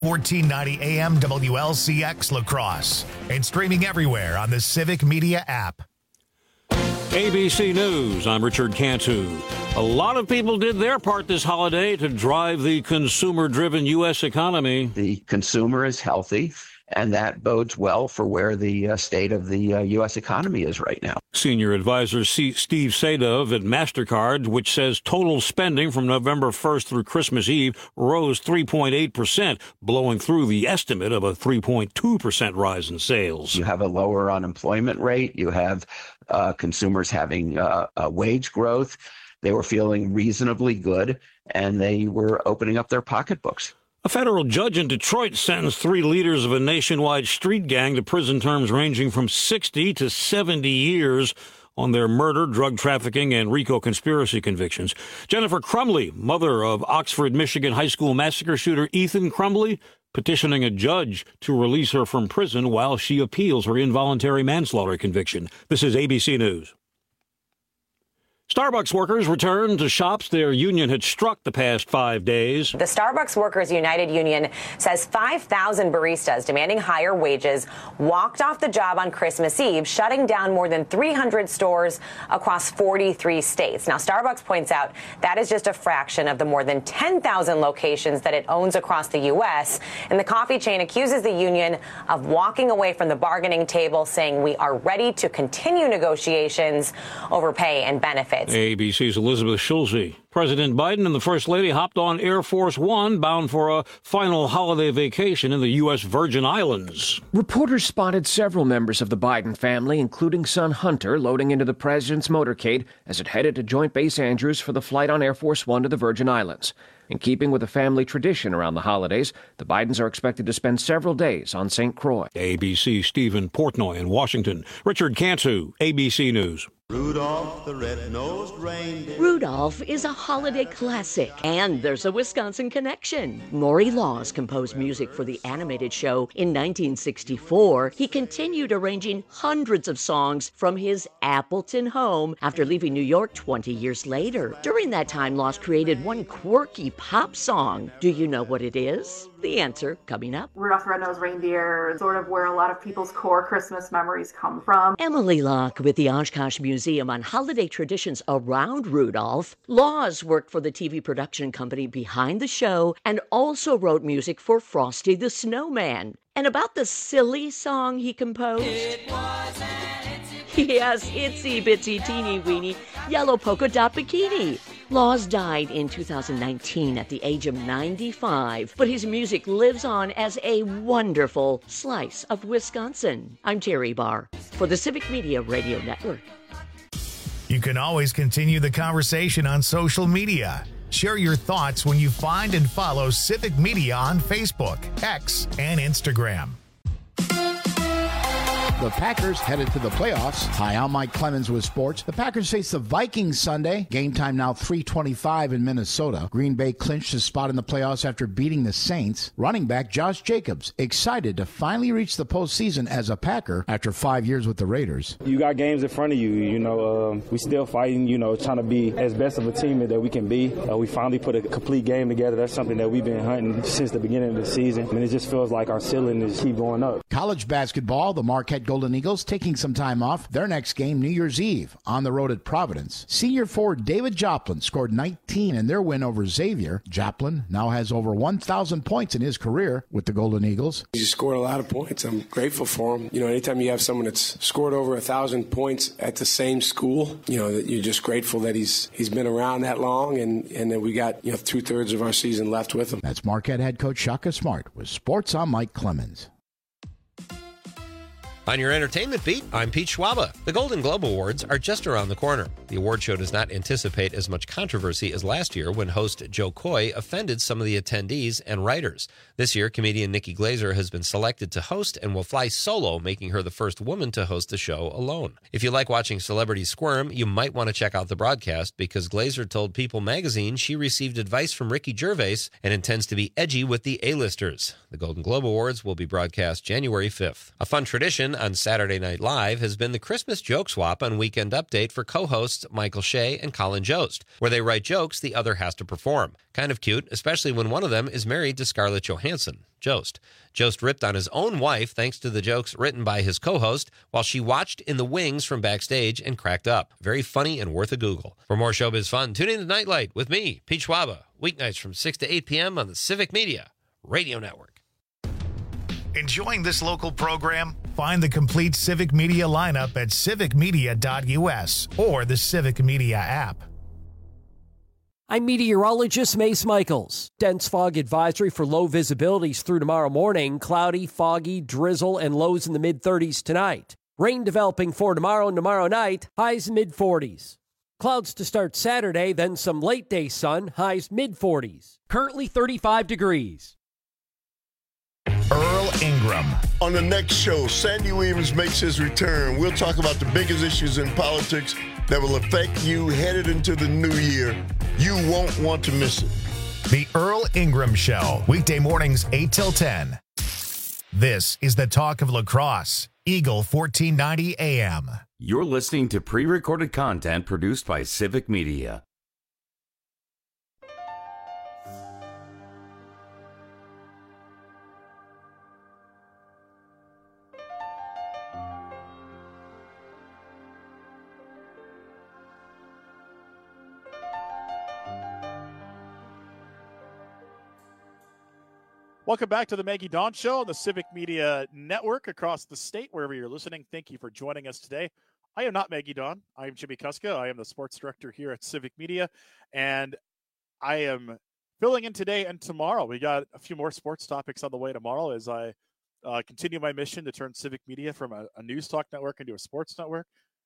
1490 AM WLCX La Crosse and streaming everywhere on the Civic Media app. ABC News, I'm Richard Cantu. A lot of people did their part this holiday to drive the consumer-driven U.S. economy. The consumer is healthy, and that bodes well for where the state of the U.S. economy is right now. Senior advisor Steve Sadov at MasterCard, which says total spending from November 1st through Christmas Eve rose 3.8%, blowing through the estimate of a 3.2% rise in sales. You have a lower unemployment rate. You have consumers having wage growth. They were feeling reasonably good, and they were opening up their pocketbooks. A federal judge in Detroit sentenced 3 leaders of a nationwide street gang to prison terms ranging from 60 to 70 years on their murder, drug trafficking, and RICO conspiracy convictions. Jennifer Crumbley, mother of Oxford, Michigan high school massacre shooter Ethan Crumbley, petitioning a judge to release her from prison while she appeals her involuntary manslaughter conviction. This is ABC News. Starbucks workers returned to shops their union had struck the past 5 days. The Starbucks Workers United Union says 5,000 baristas demanding higher wages walked off the job on Christmas Eve, shutting down more than 300 stores across 43 states. Now, Starbucks points out that is just a fraction of the more than 10,000 locations that it owns across the U.S. And the coffee chain accuses the union of walking away from the bargaining table, saying we are ready to continue negotiations over pay and benefits. ABC's Elizabeth Schulze. President Biden and the First Lady hopped on Air Force One, bound for a final holiday vacation in the U.S. Virgin Islands. Reporters spotted several members of the Biden family, including son Hunter, loading into the president's motorcade as it headed to Joint Base Andrews for the flight on Air Force One to the Virgin Islands. In keeping with the family tradition around the holidays, the Bidens are expected to spend several days on St. Croix. ABC Stephen Portnoy in Washington. Richard Cantu, ABC News. Rudolph the red-nosed reindeer. Rudolph is a holiday classic, and there's a Wisconsin connection. Maury Laws composed music for the animated show in 1964. He continued arranging hundreds of songs from his Appleton home after leaving New York 20 years later. During that time, Laws created one quirky pop song. Do you know what it is? The answer coming up. Rudolph the Red-Nosed Reindeer is sort of where a lot of people's core Christmas memories come from. Emily Locke with the Oshkosh Museum on holiday traditions around Rudolph. Laws worked for the TV production company behind the show and also wrote music for Frosty the Snowman. And about the silly song he composed. It was an Yes, itsy bitsy teeny weeny yellow polka dot bikini. Laws died in 2019 at the age of 95, but his music lives on as a wonderful slice of Wisconsin. I'm Terry Barr for the Civic Media Radio Network. You can always continue the conversation on social media. Share your thoughts when you find and follow Civic Media on Facebook, X, and Instagram. The Packers headed to the playoffs. Hi, I'm Mike Clemens with sports. The Packers face the Vikings Sunday. Game time now 3:25 in Minnesota. Green Bay clinched his spot in the playoffs after beating the Saints. Running back Josh Jacobs excited to finally reach the postseason as a Packer after 5 years with the Raiders. You got games in front of you. We still fighting, trying to be as best of a team that we can be. We finally put a complete game together. That's something that we've been hunting since the beginning of the season. And it just feels like our ceiling is keep going up. College basketball, the Marquette Golden Eagles taking some time off. Their next game, New Year's Eve, on the road at Providence. Senior forward David Joplin scored 19 in their win over Xavier. Joplin now has over 1,000 points in his career with the Golden Eagles. He scored a lot of points. I'm grateful for him. Anytime you have someone that's scored over 1,000 points at the same school, that you're just grateful that he's been around that long and that we got 2/3 of our season left with him. That's Marquette head coach Shaka Smart with Sports. I'm Mike Clemens. On your entertainment beat, I'm Pete Schwaba. The Golden Globe Awards are just around the corner. The award show does not anticipate as much controversy as last year when host Joe Coy offended some of the attendees and writers. This year, comedian Nikki Glaser has been selected to host and will fly solo, making her the first woman to host the show alone. If you like watching celebrities squirm, you might want to check out the broadcast because Glaser told People magazine she received advice from Ricky Gervais and intends to be edgy with the A-listers. The Golden Globe Awards will be broadcast January 5th. A fun tradition tradition on Saturday Night Live has been the Christmas joke swap on Weekend Update for co-hosts Michael Shea and Colin Jost, where they write jokes the other has to perform. Kind of cute, especially when one of them is married to Scarlett Johansson, Jost. Jost ripped on his own wife thanks to the jokes written by his co-host while she watched in the wings from backstage and cracked up. Very funny and worth a Google. For more showbiz fun, tune in to Nightlight with me, Pete Schwaba, weeknights from 6 to 8 p.m. on the Civic Media Radio Network. Enjoying this local program? Find the complete Civic Media lineup at civicmedia.us or the Civic Media app. I'm meteorologist Mace Michaels. Dense fog advisory for low visibilities through tomorrow morning. Cloudy, foggy, drizzle, and lows in the mid-30s tonight. Rain developing for tomorrow and tomorrow night. Highs mid-40s. Clouds to start Saturday, then some late-day sun. Highs mid-40s. Currently 35 degrees. Earl Ingram. On the next show, Sandy Williams makes his return. We'll talk about the biggest issues in politics that will affect you headed into the new year. You won't want to miss it. The Earl Ingram Show, weekday mornings 8 till 10. This is the talk of lacrosse. Eagle 1490 AM. You're listening to pre-recorded content produced by Civic Media. Welcome back to the Maggie Dawn Show on the Civic Media Network across the state, wherever you're listening. Thank you for joining us today. I am not Maggie Dawn. I am Jimmy Kuska. I am the sports director here at Civic Media, and I am filling in today and tomorrow. We got a few more sports topics on the way tomorrow as I continue my mission to turn Civic Media from a news talk network into a sports network.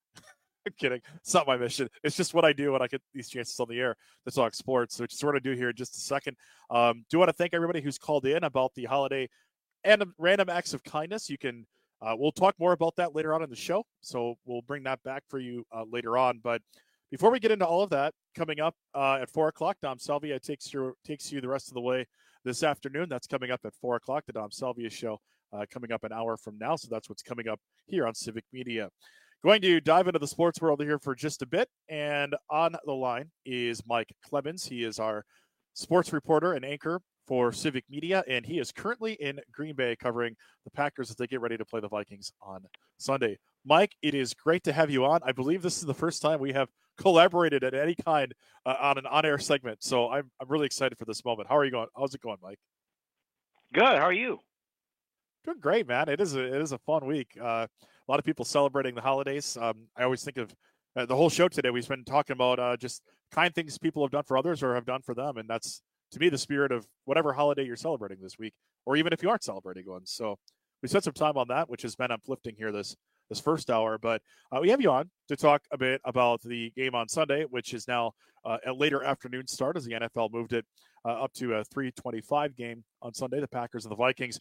I'm kidding. It's not my mission. It's just what I do when I get these chances on the air to talk sports, which is what I do here in just a second. Do want to thank everybody who's called in about the holiday and random acts of kindness. You can, we'll talk more about that later on in the show. So we'll bring that back for you later on. But before we get into all of that, coming up at 4 o'clock, Dom Salvia takes you the rest of the way this afternoon. That's coming up at 4 o'clock, the Dom Salvia show coming up an hour from now. So that's what's coming up here on Civic Media. Going to dive into the sports world here for just a bit, and on the line is Mike Clemens. He is our sports reporter and anchor for Civic Media, and he is currently in Green Bay covering the Packers as they get ready to play the Vikings on Sunday. Mike, it is great to have you on. I believe this is the first time we have collaborated at any kind on an on-air segment, so I'm really excited for this moment. How are you going? How's it going, Mike? Good. How are you? Doing great, man. It is a fun week. A lot of people celebrating the holidays. I always think of the whole show today. We've been talking about just kind things people have done for others or have done for them. And that's, to me, the spirit of whatever holiday you're celebrating this week, or even if you aren't celebrating one. So we spent some time on that, which has been uplifting here this first hour. But we have you on to talk a bit about the game on Sunday, which is now a later afternoon start as the NFL moved it up to a 3:25 game on Sunday, the Packers and the Vikings.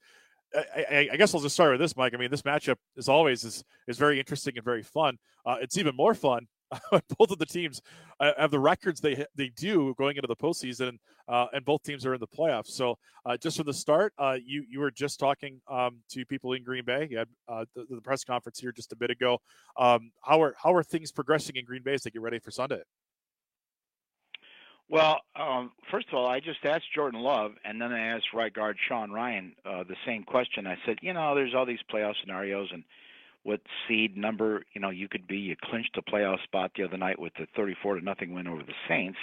I guess I'll just start with this, Mike. I mean, this matchup, as always, is very interesting and very fun. It's even more fun. Both of the teams have the records they do going into the postseason, and both teams are in the playoffs. So just from the start, you were just talking to people in Green Bay. You had the press conference here just a bit ago. How are things progressing in Green Bay as they get ready for Sunday? Well, first of all, I just asked Jordan Love, and then I asked right guard Sean Ryan the same question. I said, there's all these playoff scenarios, and what seed number, you could be. You clinched a playoff spot the other night with the 34-0 win over the Saints.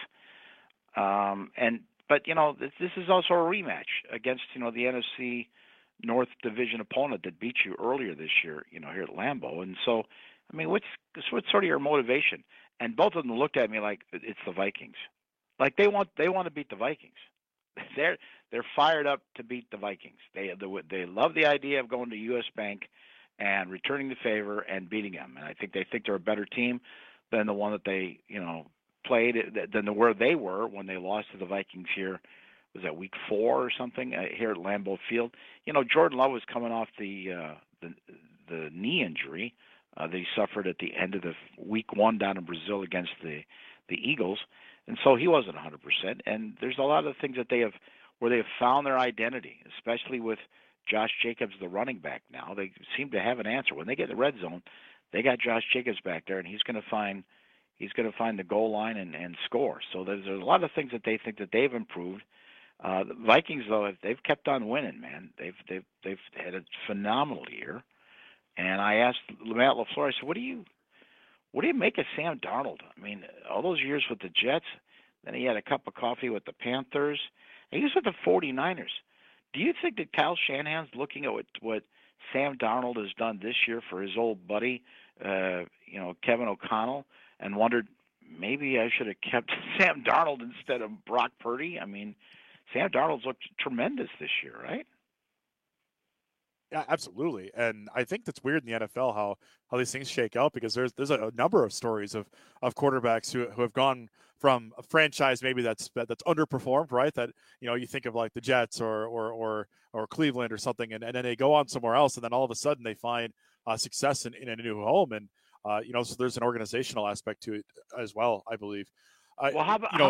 But this is also a rematch against, the NFC North Division opponent that beat you earlier this year, here at Lambeau. And so, I mean, what's sort of your motivation? And both of them looked at me like it's the Vikings. Like they want to beat the Vikings. They're fired up to beat the Vikings. They love the idea of going to U.S. Bank and returning the favor and beating them. And I think they think they're a better team than the one that they played than where they were when they lost to the Vikings here. Was that week 4 or something here at Lambeau Field? Jordan Love was coming off the knee injury that he suffered at the end of the week 1 down in Brazil against the Eagles. And so he wasn't 100%. And there's a lot of things that they have where they've found their identity, especially with Josh Jacobs, the running back now. They seem to have an answer. When they get in the red zone, they got Josh Jacobs back there, and he's going to find the goal line and score. So there's a lot of things that they think that they've improved. The Vikings, though, they've kept on winning, man. They've had a phenomenal year. And I asked Matt LaFleur, I said, what do you make of Sam Darnold? I mean, all those years with the Jets, then he had a cup of coffee with the Panthers, and he was with the 49ers. Do you think that Kyle Shanahan's looking at what Sam Darnold has done this year for his old buddy, Kevin O'Connell, and wondered maybe I should have kept Sam Darnold instead of Brock Purdy? I mean, Sam Darnold's looked tremendous this year, right? Yeah, absolutely. And I think that's weird in the NFL how these things shake out, because there's a number of stories of quarterbacks who have gone from a franchise maybe that's underperformed, right? That, you think of like the Jets or Cleveland or something, and then they go on somewhere else, and then all of a sudden they find success in a new home. And so there's an organizational aspect to it as well, I believe. Well, how about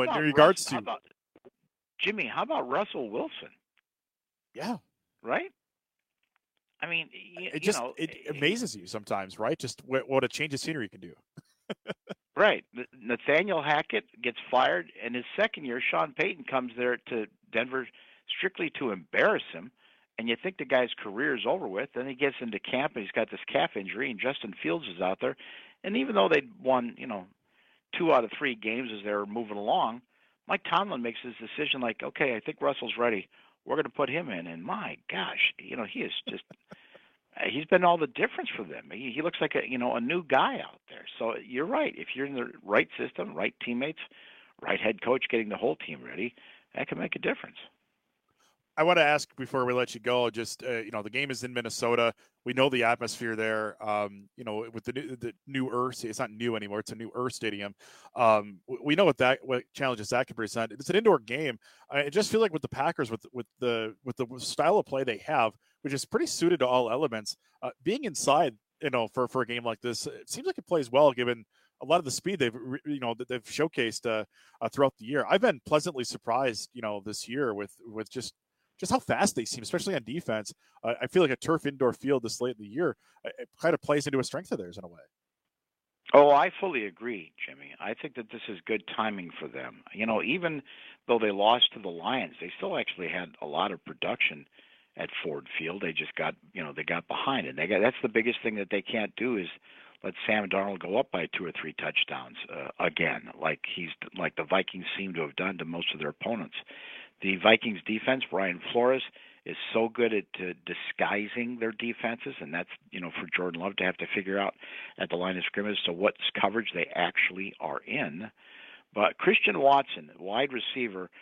Jimmy? How about Russell Wilson? Yeah. Right. I mean, it amazes you sometimes, right? Just what a change of scenery can do. Right. Nathaniel Hackett gets fired, and his second year, Sean Payton comes there to Denver strictly to embarrass him. And you think the guy's career is over with. Then he gets into camp, and he's got this calf injury, and Justin Fields is out there. And even though they'd won, 2 out of 3 games as they were moving along, Mike Tomlin makes his decision like, okay, I think Russell's ready. We're going to put him in. And my gosh, he is just he's been all the difference for them. He looks like a new guy out there. So you're right. If you're in the right system, right teammates, right head coach, getting the whole team ready, that can make a difference. I want to ask before we let you go, just, the game is in Minnesota. We know the atmosphere there, with the new Earth. It's not new anymore. It's a new Earth stadium. We know what challenges that can present. It's an indoor game. I just feel like with the Packers, with the style of play they have, which is pretty suited to all elements, being inside, for a game like this, it seems like it plays well given a lot of the speed they've showcased throughout the year. I've been pleasantly surprised, this year with just how fast they seem, especially on defense. I feel like a turf indoor field this late in the year, it kind of plays into a strength of theirs in a way. Oh, I fully agree, Jimmy. I think that this is good timing for them. Even though they lost to the Lions, they still actually had a lot of production at Ford Field. They just got, they got behind it. That's the biggest thing that they can't do is let Sam Darnold go up by 2 or 3 touchdowns again, like the Vikings seem to have done to most of their opponents. The Vikings defense, Brian Flores, is so good at disguising their defenses, and that's, for Jordan Love to have to figure out at the line of scrimmage to what coverage they actually are in. But Christian Watson, wide receiver,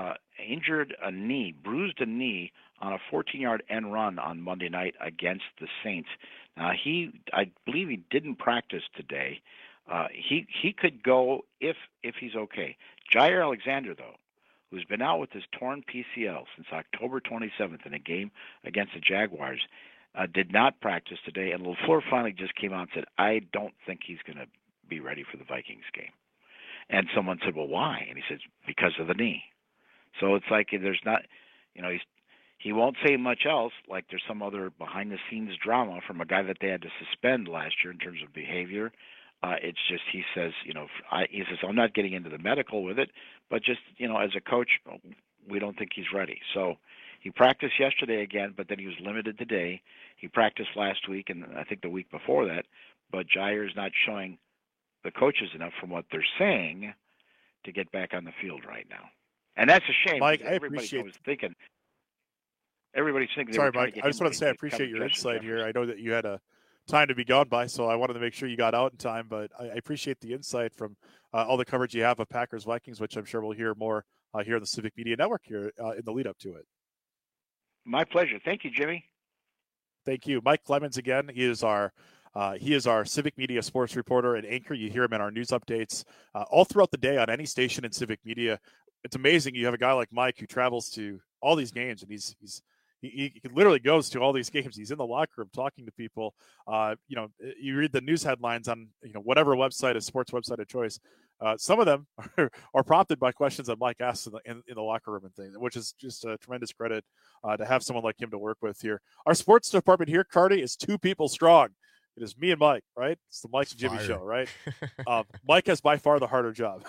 bruised a knee on a 14-yard end run on Monday night against the Saints. Now, I believe he didn't practice today. He could go if he's okay. Jair Alexander, though, who's been out with his torn PCL since October 27th in a game against the Jaguars, did not practice today. And LaFleur finally just came out and said, I don't think he's going to be ready for the Vikings game. And someone said, well, why? And he says, because of the knee. So it's like there's not, he won't say much else, like there's some other behind-the-scenes drama from a guy that they had to suspend last year in terms of behavior. It's just, he says, I'm not getting into the medical with it, but just, as a coach, we don't think he's ready. So he practiced yesterday again, but then he was limited today. He practiced last week and I think the week before that, but Jair's not showing the coaches enough from what they're saying to get back on the field right now. And that's a shame. Mike, everybody's thinking. Sorry, Mike. I just want to say I appreciate your insight here. I know that you had a time to be gone by, so I wanted to make sure you got out in time, but I appreciate the insight from all the coverage you have of Packers Vikings, which I'm sure we'll hear more here on the Civic Media Network here in the lead up to it. My pleasure. Thank you, Jimmy. Thank you. Mike Clemens again. He is our Civic Media sports reporter and anchor. You hear him in our news updates all throughout the day on any station in Civic Media. It's amazing. You have a guy like Mike who travels to all these games, and he's He literally goes to all these games. He's in the locker room talking to people. You read the news headlines on whatever website, a sports website of choice. Some of them are prompted by questions that Mike asks in the locker room and things, which is just a tremendous credit to have someone like him to work with here. Our sports department here, Cardi, is 2 people strong. It is me and Mike, right? It's the Mike and Jimmy show, right? Mike has by far the harder job.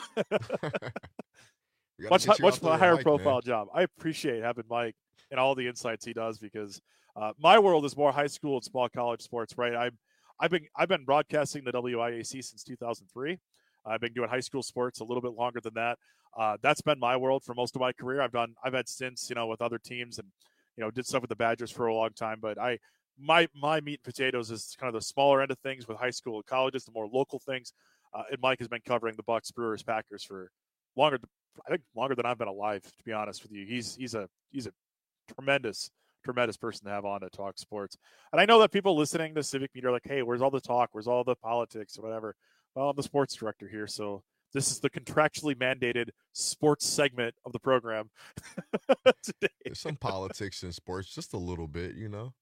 much higher profile job. I appreciate having Mike and all the insights he does, because my world is more high school and small college sports, right? I've been broadcasting the WIAC since 2003. I've been doing high school sports a little bit longer than that. That's been my world for most of my career. I've had stints, with other teams, and did stuff with the Badgers for a long time. But my meat and potatoes is kind of the smaller end of things with high school and colleges, the more local things. And Mike has been covering the Bucks, Brewers, Packers for longer than I've been alive, to be honest with you. He's a tremendous person to have on to talk sports. And I know that people listening to Civic Media are like, hey, where's all the talk? Where's all the politics or whatever? Well, I'm the sports director here, so this is the contractually mandated sports segment of the program today. There's some politics in sports, just a little bit,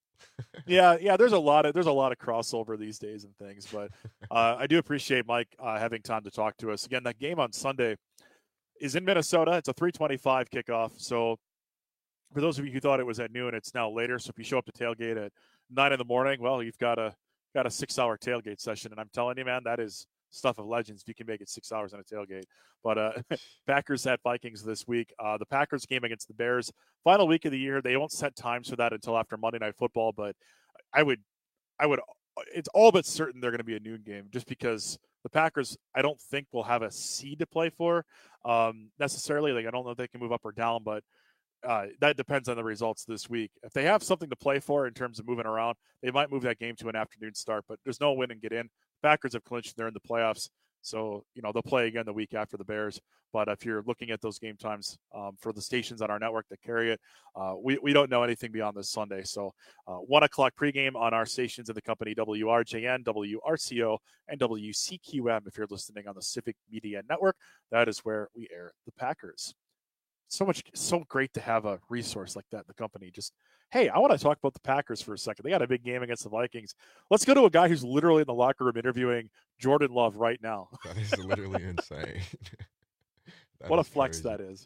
Yeah. There's a lot of crossover these days and things, but I do appreciate Mike having time to talk to us. Again, that game on Sunday is in Minnesota. It's a 3:25 kickoff. So for those of you who thought it was at noon, it's now later. So if you show up to tailgate at 9 a.m, well, you've got a 6-hour tailgate session, and I'm telling you, man, that is stuff of legends if you can make it 6 hours on a tailgate. But Packers at Vikings this week. The Packers game against the Bears, final week of the year. They won't set times for that until after Monday Night Football, but I would it's all but certain they're going to be a noon game, just because the Packers, I don't think, will have a seed to play for necessarily. Like, I don't know if they can move up or down, but that depends on the results this week. If they have something to play for in terms of moving around, they might move that game to an afternoon start, but there's no win and get in. Packers have clinched. They're in the playoffs. So, they'll play again the week after the Bears. But if you're looking at those game times for the stations on our network that carry it, we don't know anything beyond this Sunday. So 1 o'clock pregame on our stations in the company, WRJN, WRCO, and WCQM. If you're listening on the Civic Media Network, that is where we air the Packers. So great to have a resource like that in the company. Just, hey, I want to talk about the Packers for a second. They got a big game against the Vikings. Let's go to a guy who's literally in the locker room interviewing Jordan Love right now. That is literally insane. What a flex crazy. That is,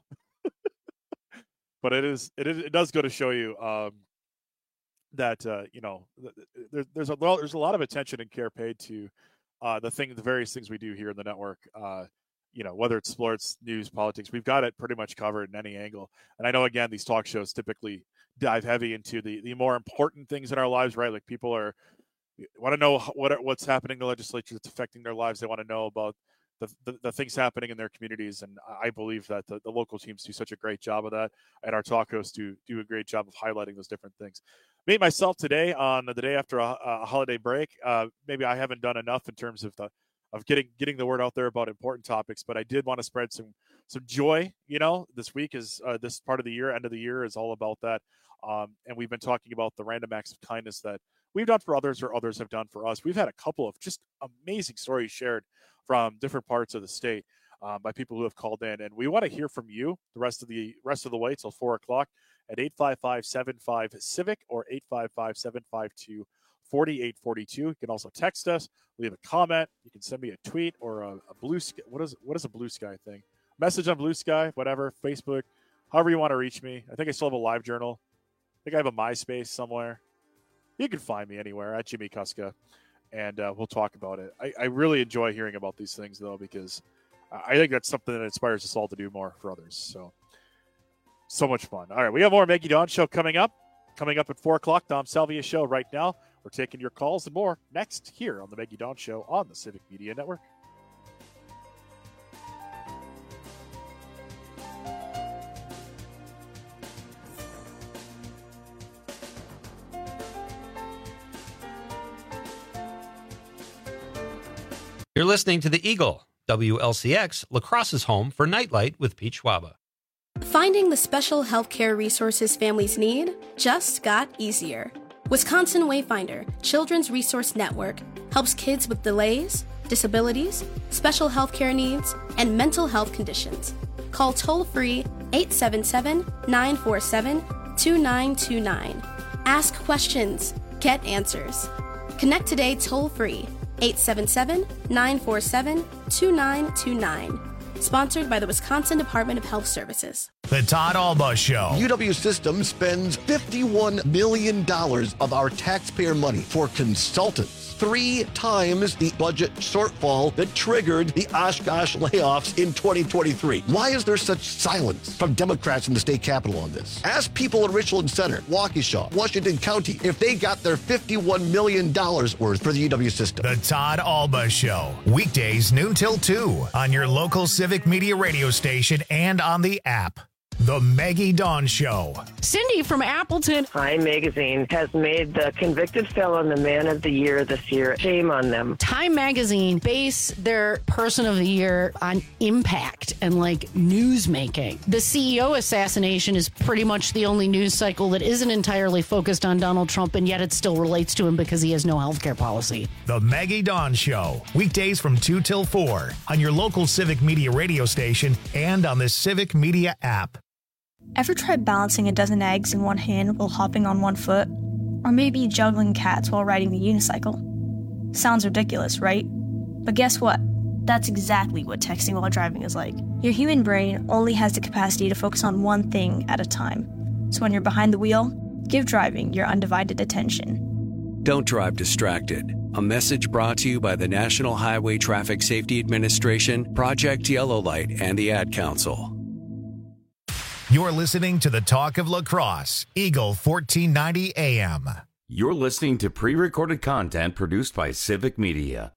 But it does go to show you that there's a lot of attention and care paid to the various things we do here in the network. Whether it's sports, news, politics, we've got it pretty much covered in any angle. And I know, again, these talk shows typically dive heavy into the more important things in our lives, right? Like, people want to know what's happening in the legislature that's affecting their lives. They want to know about the things happening in their communities. And I believe that the local teams do such a great job of that. And our talk hosts do a great job of highlighting those different things. Me, myself, today, on the day after a holiday break, maybe I haven't done enough in terms of getting the word out there about important topics, but I did want to spread some joy. This week is this part of the year, end of the year, is all about that. And we've been talking about the random acts of kindness that we've done for others or others have done for us. We've had a couple of just amazing stories shared from different parts of the state by people who have called in, and we want to hear from you the rest of the way till 4 o'clock at 855-75-CIVIC or 855-752-4842. You can also text us, leave a comment. You can send me a tweet or a blue sky. What is a blue sky thing? Message on Blue Sky, whatever, Facebook, however you want to reach me. I think I still have a live journal. I think I have a MySpace somewhere. You can find me anywhere at Jimmy Kuska, and we'll talk about it. I really enjoy hearing about these things, though, because I think that's something that inspires us all to do more for others. So much fun. All right, we have more Maggie Dawn Show coming up. Coming up at 4 o'clock, Dom Salvia Show right now. We're taking your calls and more next here on the Maggie Dawn Show on the Civic Media Network. You're listening to The Eagle, WLCX, La Crosse's home for Nightlight with Pete Schwaba. Finding the special healthcare resources families need just got easier. Wisconsin Wayfinder Children's Resource Network helps kids with delays, disabilities, special healthcare needs, and mental health conditions. Call toll-free 877-947 2929. Ask questions. Get answers. Connect today toll-free. 877-947-2929. Sponsored by the Wisconsin Department of Health Services. The Todd Alba Show. UW Systems spends $51 million of our taxpayer money for consultants. 3 times the budget shortfall that triggered the Oshkosh layoffs in 2023. Why is there such silence from Democrats in the state capitol on this? Ask people at Richland Center, Waukesha, Washington County, if they got their $51 million worth for the UW system. The Todd Alba Show. Weekdays noon till 2 on your local Civic Media radio station and on the app. The Maggie Dawn Show. Cindy from Appleton. Time Magazine has made the convicted felon the man of the year this year. Shame on them. Time Magazine base their person of the year on impact and like news making. The CEO assassination is pretty much the only news cycle that isn't entirely focused on Donald Trump, and yet it still relates to him because he has no healthcare policy. The Maggie Dawn Show. Weekdays from 2 till 4 on your local Civic Media radio station and on the Civic Media app. Ever tried balancing a dozen eggs in one hand while hopping on one foot? Or maybe juggling cats while riding the unicycle? Sounds ridiculous, right? But guess what? That's exactly what texting while driving is like. Your human brain only has the capacity to focus on one thing at a time. So when you're behind the wheel, give driving your undivided attention. Don't drive distracted. A message brought to you by the National Highway Traffic Safety Administration, Project Yellow Light, and the Ad Council. You're listening to the Talk of La Crosse, Eagle 1490 AM. You're listening to pre-recorded content produced by Civic Media.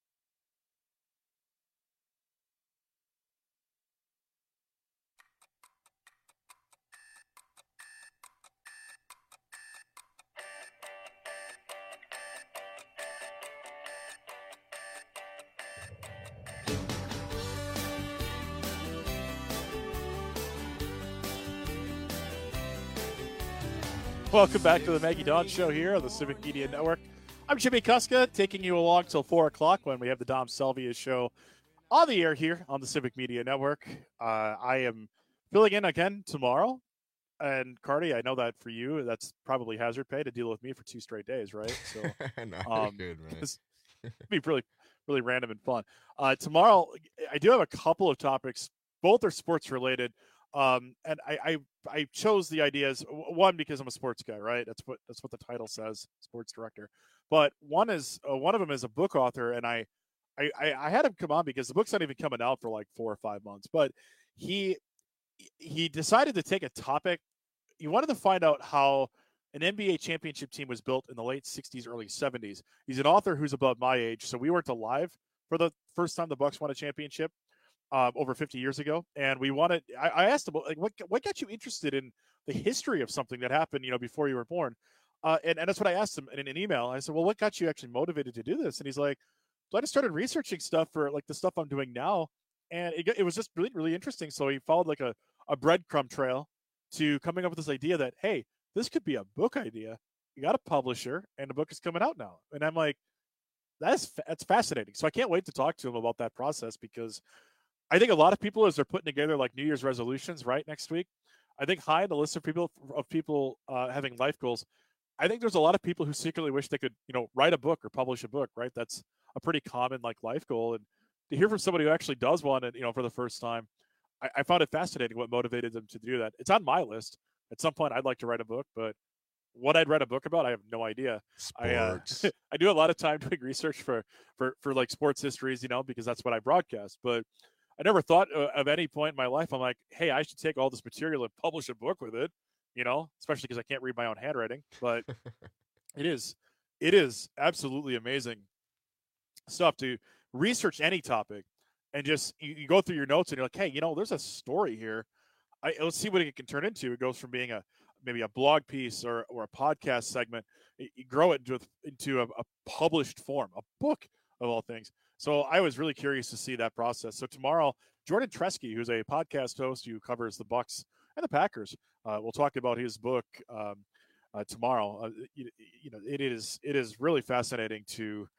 Welcome back to the Maggie Dawn Show here on the Civic Media Network. I'm Jimmy Kuska, taking you along till 4 o'clock when we have the Dom Salvia Show on the air here on the Civic Media Network. I am filling in again tomorrow. And, Cardi, I know that for you, that's probably hazard pay to deal with me for 2 straight days, right? So, no, you're good, man. It'd be really, really random and fun. Tomorrow, I do have a couple of topics. Both are sports related. And I chose the ideas, one, because I'm a sports guy, right? That's what the title says, sports director. But one of them is a book author, and I had him come on because the book's not even coming out for like 4 or 5 months. But he decided to take a topic. He wanted to find out how an NBA championship team was built in the late 60s, early 70s. He's an author who's about my age, so we weren't alive for the first time the Bucks won a championship. Over 50 years ago, and I asked him, like, what got you interested in the history of something that happened, before you were born? And that's what I asked him in an email. I said, well, what got you actually motivated to do this? And he's like, so I just started researching stuff for like the stuff I'm doing now, and it was just really, really interesting. So he followed like a breadcrumb trail to coming up with this idea that, hey, this could be a book idea. You got a publisher, and the book is coming out now. And I'm like, that's fascinating. So I can't wait to talk to him about that process, because I think a lot of people, as they're putting together like New Year's resolutions, right, next week, I think high on the list of people having life goals, I think there's a lot of people who secretly wish they could, write a book or publish a book, right? That's a pretty common like life goal. And to hear from somebody who actually does one, and for the first time, I found it fascinating what motivated them to do that. It's on my list. At some point, I'd like to write a book, but what I'd write a book about, I have no idea. Sports. I do a lot of time doing research for like sports histories, because that's what I broadcast, but I never thought of any point in my life, I'm like, hey, I should take all this material and publish a book with it, especially because I can't read my own handwriting. But it is absolutely amazing stuff to research any topic and just you go through your notes and you're like, hey, there's a story here. Let's see what it can turn into. It goes from being maybe a blog piece or a podcast segment. You grow it into a published form, a book of all things. So I was really curious to see that process. So tomorrow, Jordan Tresky, who's a podcast host who covers the Bucks and the Packers, we'll talk about his book tomorrow. It is really fascinating to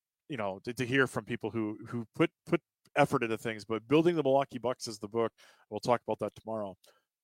hear from people who put effort into things. But Building the Milwaukee Bucks is the book. We'll talk about that tomorrow.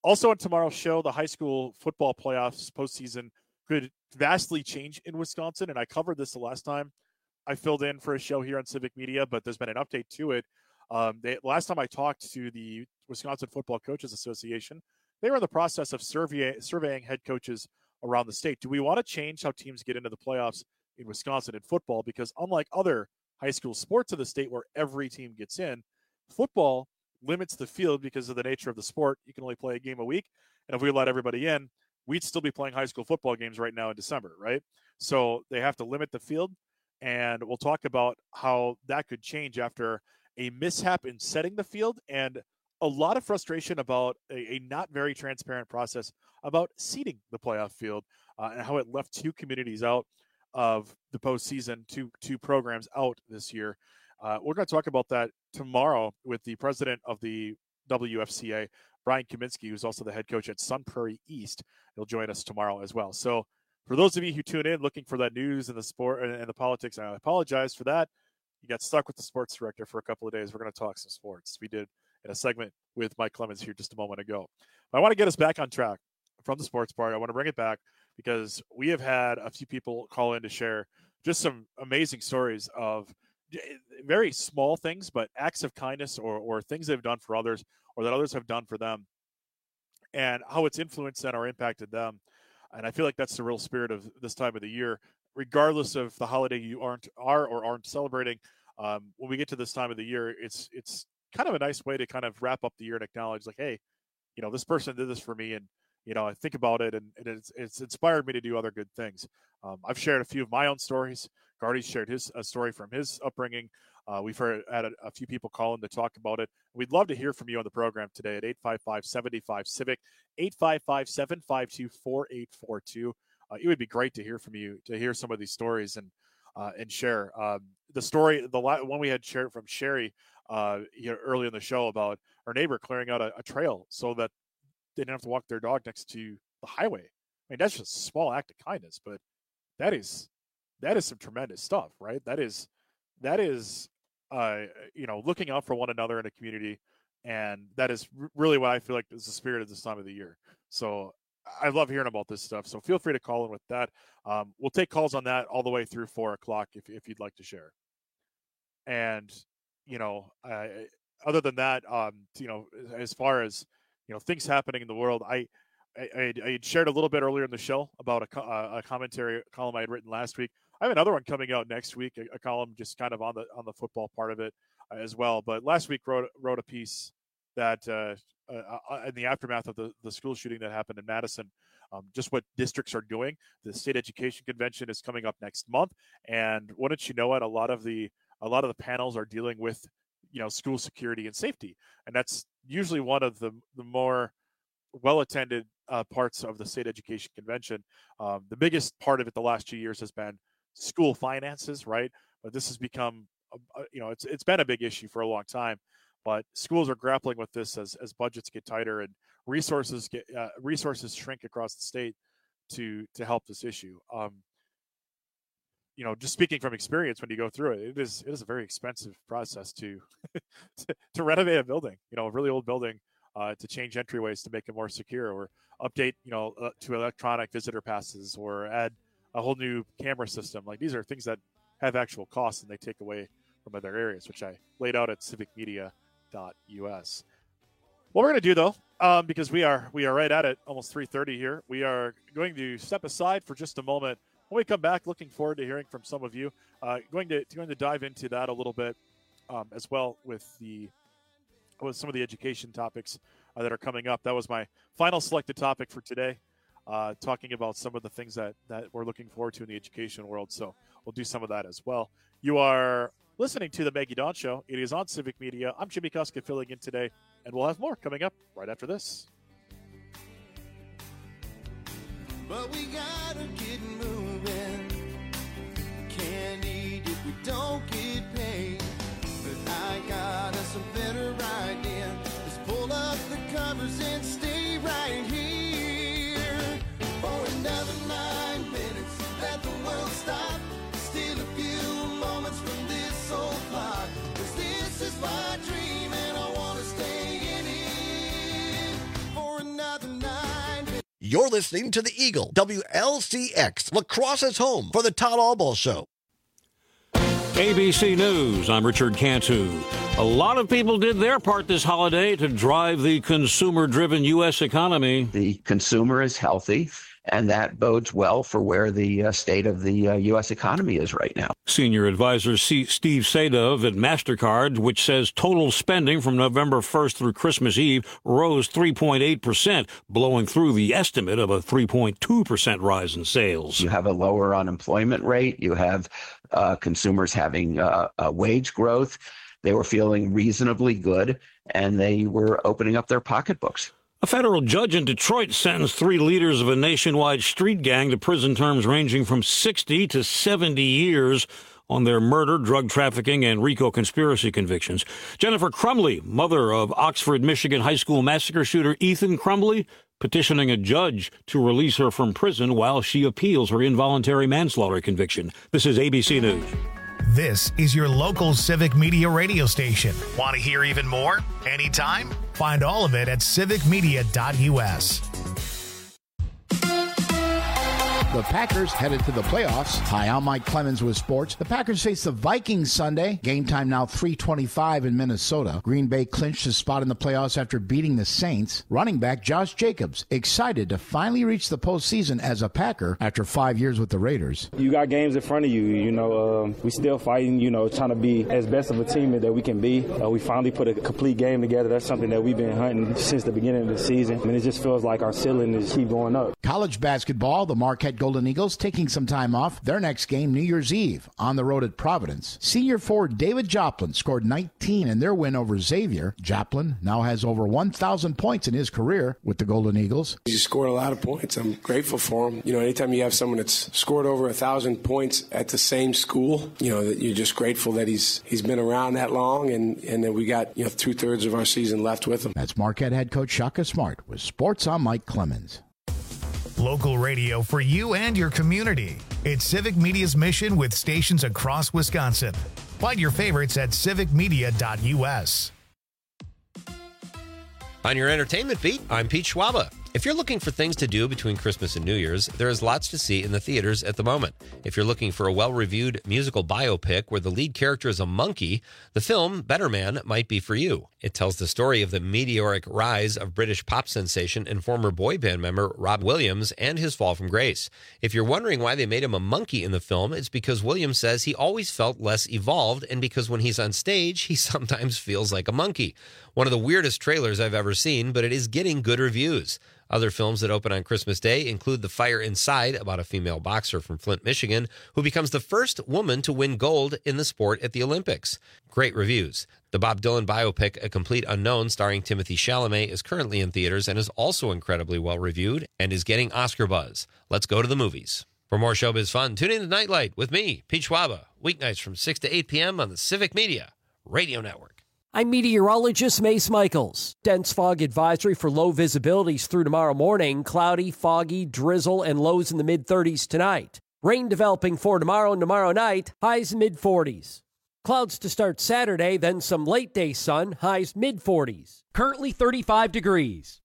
Also on tomorrow's show, the high school football playoffs postseason could vastly change in Wisconsin, and I covered this the last time I filled in for a show here on Civic Media, but there's been an update to it. Last time I talked to the Wisconsin Football Coaches Association, they were in the process of surveying head coaches around the state. Do we want to change how teams get into the playoffs in Wisconsin in football? Because unlike other high school sports of the state where every team gets in, football limits the field because of the nature of the sport. You can only play a game a week. And if we let everybody in, we'd still be playing high school football games right now in December, right? So they have to limit the field. And we'll talk about how that could change after a mishap in setting the field and a lot of frustration about a not very transparent process about seeding the playoff field and how it left two communities out of the postseason, two programs out this year. We're going to talk about that tomorrow with the president of the WFCA, Brian Kaminsky, who's also the head coach at Sun Prairie East. He'll join us tomorrow as well. So for those of you who tune in looking for that news and the sport and the politics, I apologize for that. You got stuck with the sports director for a couple of days. We're going to talk some sports. We did in a segment with Mike Clemens here just a moment ago. But I want to get us back on track from the sports part. I want to bring it back because we have had a few people call in to share just some amazing stories of very small things, but acts of kindness or things they've done for others or that others have done for them and how it's influenced them or impacted them. And I feel like that's the real spirit of this time of the year, regardless of the holiday you aren't celebrating. When we get to this time of the year, it's kind of a nice way to kind of wrap up the year and acknowledge, like, hey, this person did this for me, and I think about it, and it's inspired me to do other good things. I've shared a few of my own stories. Gardy's shared his story from his upbringing. We've had a few people call in to talk about it. We'd love to hear from you on the program today at 855-75-CIVIC, 855-752-4842. It would be great to hear from you, to hear some of these stories and share. The story, the one we had shared from Sherry early in the show about our neighbor clearing out a trail so that they didn't have to walk their dog next to the highway. I mean, that's just a small act of kindness, but that is some tremendous stuff, right? That is looking out for one another in a community, and that is really what I feel like is the spirit of this time of the year. So I love hearing about this stuff. So feel free to call in with that. We'll take calls on that all the way through 4:00 if you'd like to share. And other than that, as far as things happening in the world, I shared a little bit earlier in the show about a commentary column I had written last week. I have another one coming out next week, a column just kind of on the football part of it as well. But last week wrote a piece that in the aftermath of the school shooting that happened in Madison, just what districts are doing. The state education convention is coming up next month, and wouldn't you know it, a lot of the panels are dealing with school security and safety, and that's usually one of the more well-attended parts of the state education convention. The biggest part of it the last 2 years has been school finances, right? But this has become, it's been a big issue for a long time. But schools are grappling with this as budgets get tighter and resources shrink across the state to help this issue. Just speaking from experience, when you go through it, it is a very expensive process to renovate a building, a really old building, to change entryways to make it more secure, or update, to electronic visitor passes, or add a whole new camera system. Like, these are things that have actual costs and they take away from other areas, which I laid out at civicmedia.us. What we're going to do, though, because we are right at it, almost 3:30 here, we are going to step aside for just a moment. When we come back, looking forward to hearing from some of you. Going to dive into that a little bit as well with some of the education topics that are coming up. That was my final selected topic for today, talking about some of the things that we're looking forward to in the education world. So we'll do some of that as well. You are listening to the Maggie Dawn Show. It is on Civic Media. I'm Jimmy Kuska filling in today, and we'll have more coming up right after this. But we gotta get moving. Can't eat if we don't get paid. But I got us a better idea. Let's pull up the covers and stay right here. For another 9 minutes, let the world stop. Still a few moments from this old clock. 'Cause this is my dream and I wanna stay in it. For another You're listening to the Eagle, WLCX, Lacrosse's home for the Todd Albaugh Show. ABC News, I'm Richard Cantu. A lot of people did their part this holiday to drive the consumer-driven U.S. economy. The consumer is healthy, and that bodes well for where the state of the U.S. economy is right now. Senior advisor Steve Sadov at MasterCard, which says total spending from November 1st through Christmas Eve rose 3.8%, blowing through the estimate of a 3.2% rise in sales. You have a lower unemployment rate. You have consumers having wage growth. They were feeling reasonably good, and they were opening up their pocketbooks. A federal judge in Detroit sentenced 3 leaders of a nationwide street gang to prison terms ranging from 60 to 70 years on their murder, drug trafficking, and RICO conspiracy convictions. Jennifer Crumley, mother of Oxford, Michigan high school massacre shooter Ethan Crumley, petitioning a judge to release her from prison while she appeals her involuntary manslaughter conviction. This is ABC News. This is your local Civic Media radio station. Want to hear even more? Anytime? Find all of it at civicmedia.us. The Packers headed to the playoffs. Hi, I'm Mike Clemens with sports. The Packers face the Vikings Sunday. Game time now 3:25 in Minnesota. Green Bay clinched his spot in the playoffs after beating the Saints. Running back Josh Jacobs excited to finally reach the postseason as a Packer after 5 years with the Raiders. You got games in front of you. We still fighting, trying to be as best of a team that we can be. We finally put a complete game together. That's something that we've been hunting since the beginning of the season. I mean, it just feels like our ceiling is keep going up. College basketball, the Marquette Golden Eagles taking some time off. Their next game, New Year's Eve, on the road at Providence. Senior forward David Joplin scored 19 in their win over Xavier. Joplin now has over 1,000 points in his career with the Golden Eagles. He scored a lot of points. I'm grateful for him. Anytime you have someone that's scored over 1,000 points at the same school, that you're just grateful that he's been around that long and that we got 2/3 of our season left with him. That's Marquette head coach Shaka Smart with Sports on Mike Clemens. Local radio for you and your community. It's Civic Media's mission with stations across Wisconsin. Find your favorites at civicmedia.us. On your entertainment beat, I'm Pete Schwaba. If you're looking for things to do between Christmas and New Year's, there is lots to see in the theaters at the moment. If you're looking for a well-reviewed musical biopic where the lead character is a monkey, the film Better Man might be for you. It tells the story of the meteoric rise of British pop sensation and former boy band member Rob Williams and his fall from grace. If you're wondering why they made him a monkey in the film, it's because Williams says he always felt less evolved and because when he's on stage, he sometimes feels like a monkey. One of the weirdest trailers I've ever seen, but it is getting good reviews. Other films that open on Christmas Day include The Fire Inside, about a female boxer from Flint, Michigan, who becomes the first woman to win gold in the sport at the Olympics. Great reviews. The Bob Dylan biopic, A Complete Unknown, starring Timothée Chalamet, is currently in theaters and is also incredibly well reviewed and is getting Oscar buzz. Let's go to the movies. For more showbiz fun, tune in to Nightlight with me, Pete Schwaba, weeknights from 6 to 8 p.m. on the Civic Media Radio Network. I'm meteorologist Mace Michaels. Dense fog advisory for low visibilities through tomorrow morning. Cloudy, foggy, drizzle, and lows in the mid-30s tonight. Rain developing for tomorrow and tomorrow night. Highs mid-40s. Clouds to start Saturday, then some late-day sun. Highs mid-40s. Currently 35 degrees.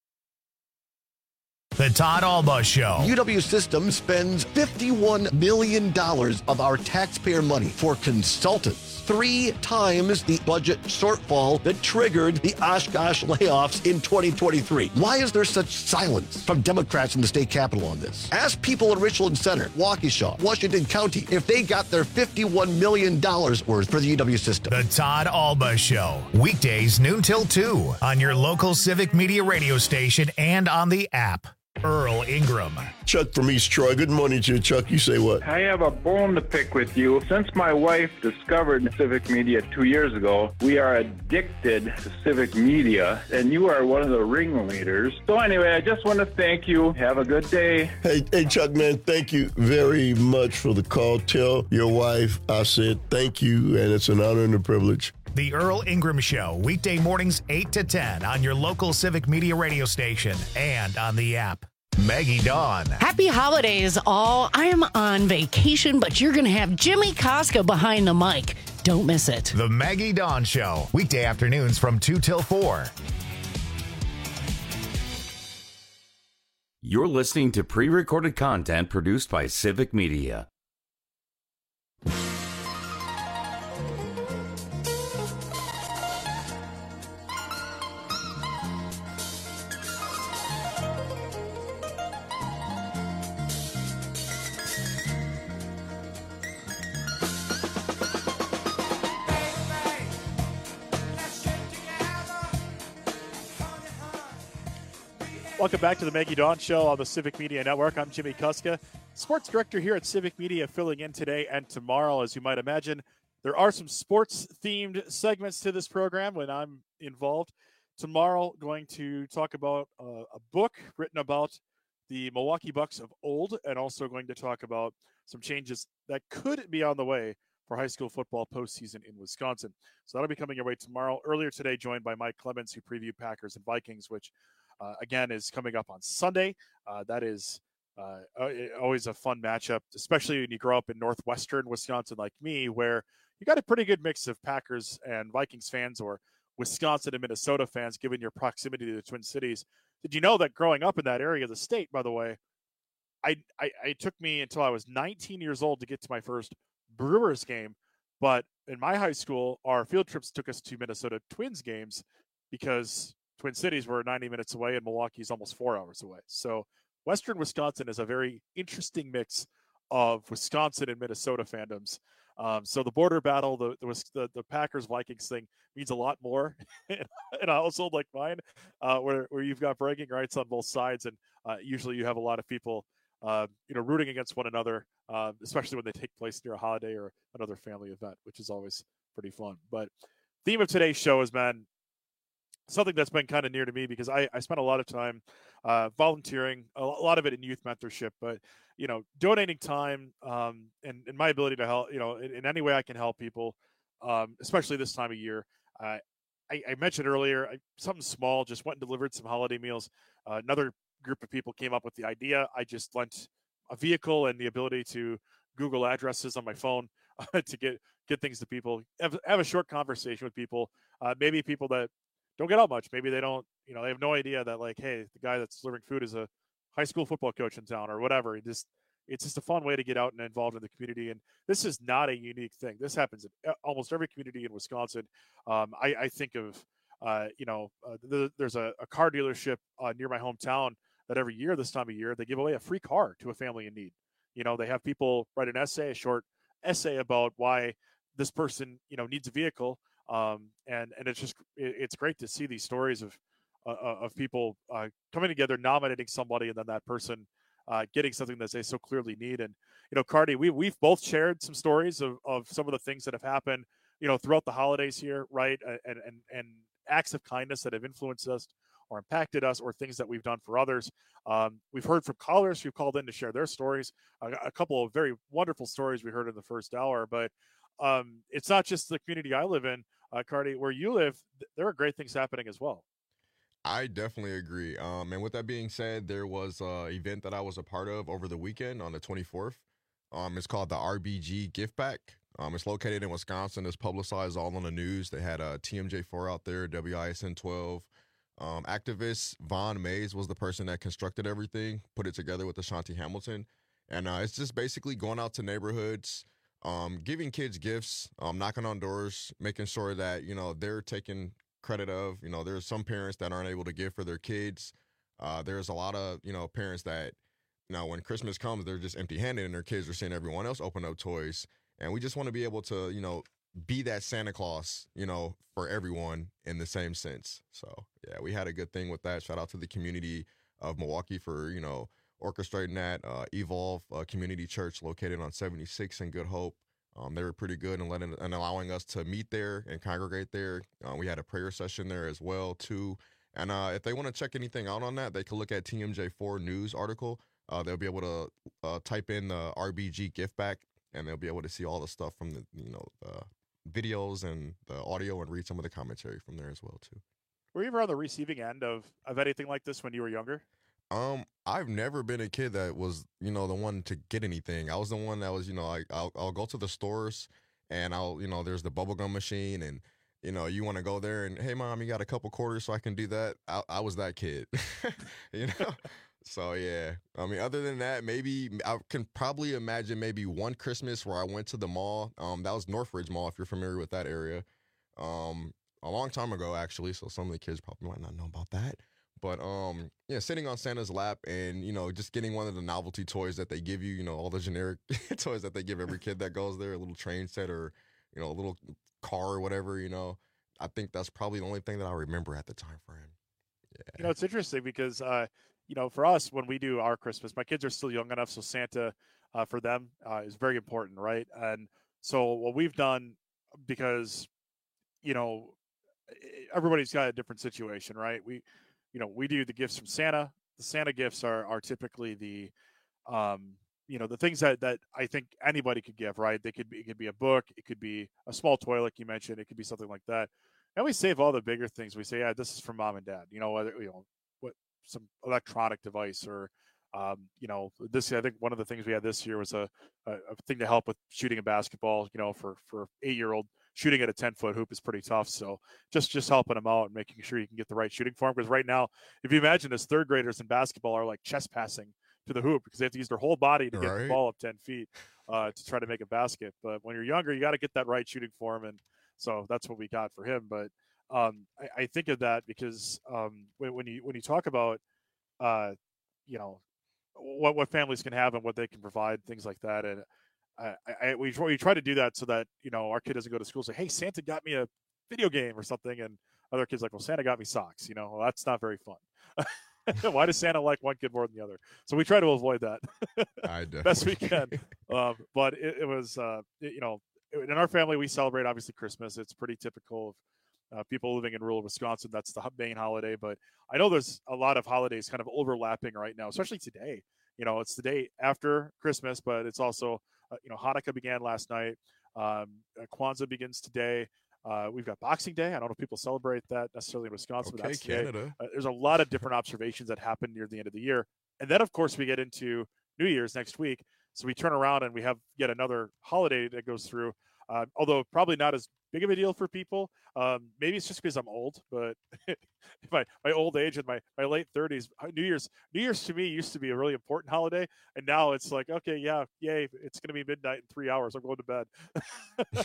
The Todd Albaugh Show. UW Systems spends $51 million of our taxpayer money for consultants. 3 times the budget shortfall that triggered the Oshkosh layoffs in 2023. Why is there such silence from Democrats in the state capitol on this? Ask people in Richland Center, Waukesha, Washington County, if they got their $51 million worth for the UW system. The Todd Albaugh Show. Weekdays noon till 2 on your local Civic Media radio station and on the app. Earl Ingram. Chuck from East Troy. Good morning to you, Chuck. You say what? I have a bone to pick with you. Since my wife discovered Civic Media 2 years ago, we are addicted to Civic Media, and you are one of the ringleaders. So anyway, I just want to thank you. Have a good day. Hey, Chuck, man, thank you very much for the call. Tell your wife I said thank you, and it's an honor and a privilege. The Earl Ingram Show, weekday mornings 8 to 10 on your local Civic Media radio station and on the app. Maggie Dawn. Happy holidays, all. I am on vacation, but you're going to have Jimmy Koska behind the mic. Don't miss it. The Maggie Dawn Show, weekday afternoons from 2 till 4. You're listening to pre-recorded content produced by Civic Media. Welcome back to the Maggie Dawn Show on the Civic Media Network. I'm Jimmy Kuska, sports director here at Civic Media, filling in today and tomorrow. As you might imagine, there are some sports-themed segments to this program when I'm involved. Tomorrow, going to talk about a book written about the Milwaukee Bucks of old, and also going to talk about some changes that could be on the way for high school football postseason in Wisconsin. So that'll be coming your way tomorrow. Earlier today, joined by Mike Clemens, who previewed Packers and Vikings, which again is coming up on Sunday. That is always a fun matchup, especially when you grow up in northwestern Wisconsin like me, where you got a pretty good mix of Packers and Vikings fans, or Wisconsin and Minnesota fans, given your proximity to the Twin Cities. Did you know that growing up in that area of the state, by the way, it took me until I was 19 years old to get to my first Brewers game. But in my high school, our field trips took us to Minnesota Twins games because Twin Cities were 90 minutes away and Milwaukee's almost 4 hours away. So Western Wisconsin is a very interesting mix of Wisconsin and Minnesota fandoms. So the border battle, the Packers-Vikings thing means a lot more in a household like mine, where you've got bragging rights on both sides, and usually you have a lot of people rooting against one another, especially when they take place near a holiday or another family event, which is always pretty fun. But theme of today's show is, man, something that's been kind of near to me because I spent a lot of time volunteering, a lot of it in youth mentorship, but, donating time and my ability to help, in any way I can help people, especially this time of year. I mentioned earlier, something small, just went and delivered some holiday meals. Another group of people came up with the idea. I just lent a vehicle and the ability to Google addresses on my phone to get things to people, have a short conversation with people, maybe people that don't get out much. Maybe they don't, they have no idea that, like, hey, the guy that's delivering food is a high school football coach in town or whatever. It's just a fun way to get out and involved in the community. And this is not a unique thing. This happens in almost every community in Wisconsin. I think of, there's a car dealership near my hometown that every year, this time of year, they give away a free car to a family in need. They have people write a short essay about why this person, needs a vehicle. And it's great to see these stories of people coming together, nominating somebody, and then that person getting something that they so clearly need. And, Cardi, we've both shared some stories of some of the things that have happened, throughout the holidays here, right? And acts of kindness that have influenced us or impacted us, or things that we've done for others. We've heard from callers who've called in to share their stories. A couple of very wonderful stories we heard in the first hour, but it's not just the community I live in, Cardi, where you live. There are great things happening as well. I definitely agree. And with that being said, there was an event that I was a part of over the weekend on the 24th. It's called the RBG Gift Pack. It's located in Wisconsin. It's publicized all on the news. They had TMJ4 out there, WISN 12. Activist Vaughn Mays was the person that constructed everything, put it together with Ashanti Hamilton. And it's just basically going out to neighborhoods, giving kids gifts, knocking on doors, making sure that, they're taking credit of, there's some parents that aren't able to give for their kids. There's a lot of, parents that, when Christmas comes, they're just empty-handed and their kids are seeing everyone else open up toys. And we just want to be able to, be that Santa Claus, for everyone in the same sense. So, yeah, we had a good thing with that. Shout out to the community of Milwaukee for, orchestrating that. Evolve Community Church located on 76 in Good Hope. They were pretty good and allowing us to meet there and congregate there. We had a prayer session there as well, too. And if they want to check anything out on that, they can look at TMJ4 News article. They'll be able to type in the RBG gift pack, and they'll be able to see all the stuff from the videos and the audio, and read some of the commentary from there as well, too. Were you ever on the receiving end of anything like this when you were younger? I've never been a kid that was, the one to get anything. I was the one that was, I'll go to the stores and there's the bubblegum machine, and, you want to go there and, hey, Mom, you got a couple quarters so I can do that? I was that kid, So yeah, I mean, other than that, maybe I can probably imagine maybe one Christmas where I went to the mall. That was Northridge Mall, if you're familiar with that area. A long time ago, actually. So some of the kids probably might not know about that. But yeah, sitting on Santa's lap and just getting one of the novelty toys that they give you. All the generic toys that they give every kid that goes there, a little train set or a little car or whatever. I think that's probably the only thing that I remember at the time frame. Yeah. It's interesting because for us, when we do our Christmas, my kids are still young enough, so Santa for them is very important, right? And so what we've done, because everybody's got a different situation, right? We do the gifts from Santa. The Santa gifts are typically the the things that I think anybody could give, right? It could be a book, it could be a small toy like you mentioned, it could be something like that. And we save all the bigger things. We say, yeah, this is from mom and dad. Whether what some electronic device or this. I think one of the things we had this year was a thing to help with shooting a basketball. For 8-year-old, shooting at a 10-foot hoop is pretty tough. So just helping them out and making sure you can get the right shooting form. Because right now, if you imagine this, third graders in basketball are like chest passing to the hoop because they have to use their whole body to get the ball up 10 feet to try to make a basket. But when you're younger, you got to get that right shooting form, and so that's what we got for him. But I think of that because when you talk about what families can have and what they can provide, things like that, and we try to do that so that our kid doesn't go to school and say, hey, Santa got me a video game or something, and other kids like, well, Santa got me socks. Well, that's not very fun. Why does Santa like one kid more than the other? So we try to avoid that best we can. But it was in our family, we celebrate obviously Christmas. It's pretty typical of people living in rural Wisconsin. That's the main holiday. But I know there's a lot of holidays kind of overlapping right now, especially today. It's the day after Christmas, but it's also, Hanukkah began last night. Kwanzaa begins today. We've got Boxing Day. I don't know if people celebrate that necessarily in Wisconsin, but that's Canada. There's a lot of different observations that happen near the end of the year. And then, of course, we get into New Year's next week. So we turn around and we have yet another holiday that goes through, although probably not as big of a deal for people. Maybe it's just because I'm old, but my old age and my late 30s, New Year's to me used to be a really important holiday. And now it's like, okay, yeah, yay, it's going to be midnight in 3 hours. I'm going to bed.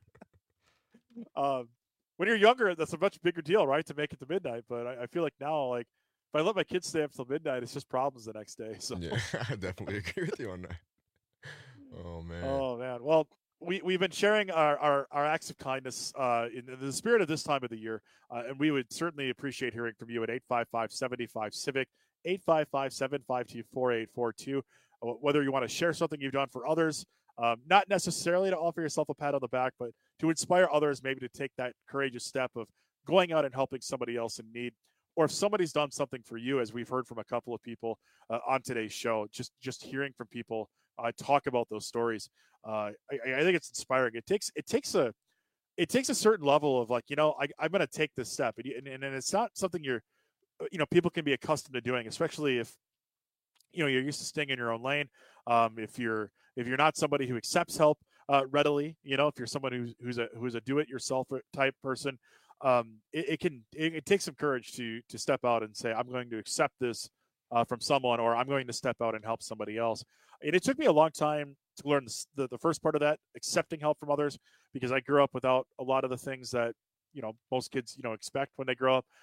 When you're younger, that's a much bigger deal, right? To make it to midnight. But I feel like now, like if I let my kids stay up till midnight, it's just problems the next day. So yeah, I definitely agree with you on that. Oh man. Well, we've been sharing our acts of kindness in the spirit of this time of the year, and we would certainly appreciate hearing from you at 855-75-CIVIC, 855-752-4842. Whether you want to share something you've done for others, not necessarily to offer yourself a pat on the back, but to inspire others maybe to take that courageous step of going out and helping somebody else in need. Or if somebody's done something for you, as we've heard from a couple of people on today's show, just hearing from people talk about those stories, I think it's inspiring. It takes a certain level of like, I'm going to take this step, and it's not something people can be accustomed to doing, especially if you're used to staying in your own lane. If you're not somebody who accepts help readily, if you're someone who's a do-it-yourself type person. It takes some courage to step out and say, I'm going to accept this from someone, or I'm going to step out and help somebody else. And it took me a long time to learn the first part of that, accepting help from others, because I grew up without a lot of the things that, most kids, expect when they grow up.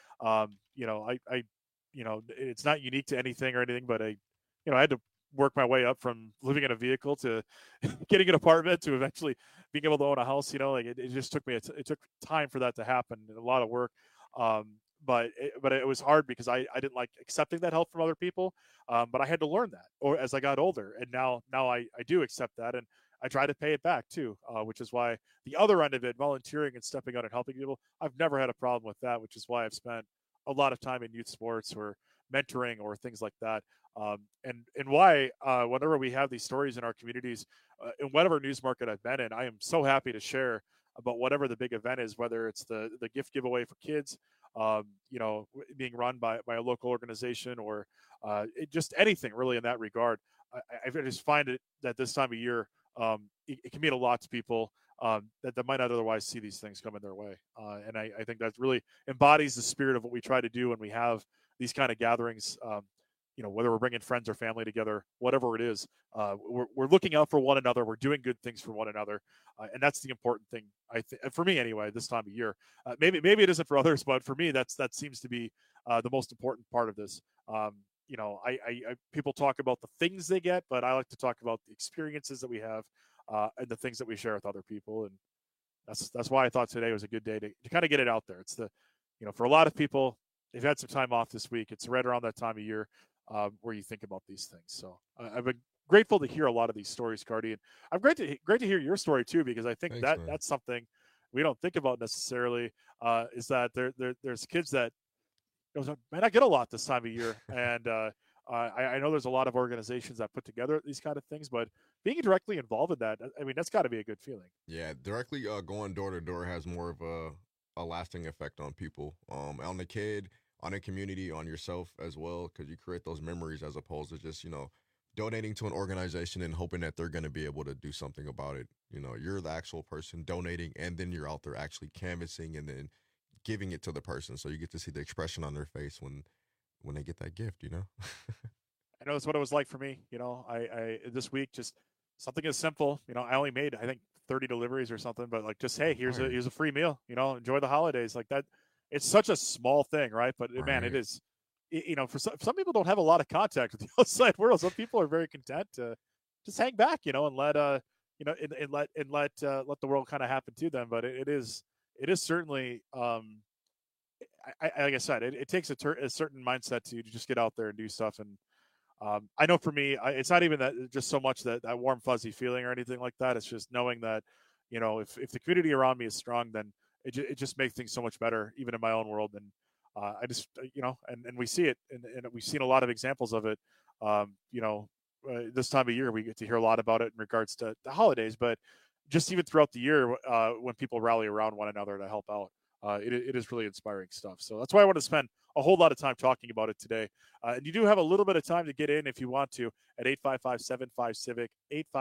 It's not unique to anything or anything, but I had to work my way up from living in a vehicle to getting an apartment to eventually being able to own a house. It just took me, it took time for that to happen, and a lot of work. But it was hard because I didn't like accepting that help from other people. But I had to learn that, or as I got older, and now I do accept that, and I try to pay it back too, which is why the other end of it, volunteering and stepping out and helping people, I've never had a problem with that, which is why I've spent a lot of time in youth sports or mentoring or things like that. And why whenever we have these stories in our communities, in whatever news market I've been in, I am so happy to share about whatever the big event is, whether it's the gift giveaway for kids, being run by a local organization, or just anything really in that regard. I just find it that this time of year, it can mean a lot to people that might not otherwise see these things coming their way. And I think that really embodies the spirit of what we try to do when we have these kind of gatherings. whether we're bringing friends or family together, whatever it is, we're looking out for one another. We're doing good things for one another. And that's the important thing, for me anyway, this time of year. Maybe it isn't for others, but for me, that seems to be the most important part of this. People talk about the things they get, but I like to talk about the experiences that we have and the things that we share with other people. And that's why I thought today was a good day to kind of get it out there. It's for a lot of people, they've had some time off this week. It's right around that time of year where you think about these things. So I've been grateful to hear a lot of these stories, Cardi. And I'm great to hear your story too, because I think that's something we don't think about necessarily. Is that there's kids that might not get a lot this time of year, and I know there's a lot of organizations that put together these kind of things, but being directly involved in that, I mean, that's got to be a good feeling. Yeah, directly going door to door has more of a lasting effect on people, on the kid, on the community, on yourself as well, because you create those memories as opposed to just donating to an organization and hoping that they're going to be able to do something about it. You're the actual person donating, and then you're out there actually canvassing and then giving it to the person, so you get to see the expression on their face when they get that gift. I know that's what it was like for me. I this week, just something as simple. I only made, I think, 30 deliveries or something, but like, just, hey, here's a free meal. Enjoy the holidays, like that. It's such a small thing, right? But man, it is. For some people, don't have a lot of contact with the outside world. Some people are very content to just hang back, and let let the world kind of happen to them. But it is certainly, like I said, it takes a certain mindset to just get out there and do stuff. And I know for me, it's not even that just so much that warm, fuzzy feeling or anything like that. It's just knowing that, if the community around me is strong, then it just makes things so much better, even in my own world. And I just, and we see it, and we've seen a lot of examples of it. This time of year, we get to hear a lot about it in regards to the holidays, but just even throughout the year, when people rally around one another to help out, it is really inspiring stuff. So that's why I want to spend a whole lot of time talking about it today. And you do have a little bit of time to get in if you want to at 855-75-CIVIC,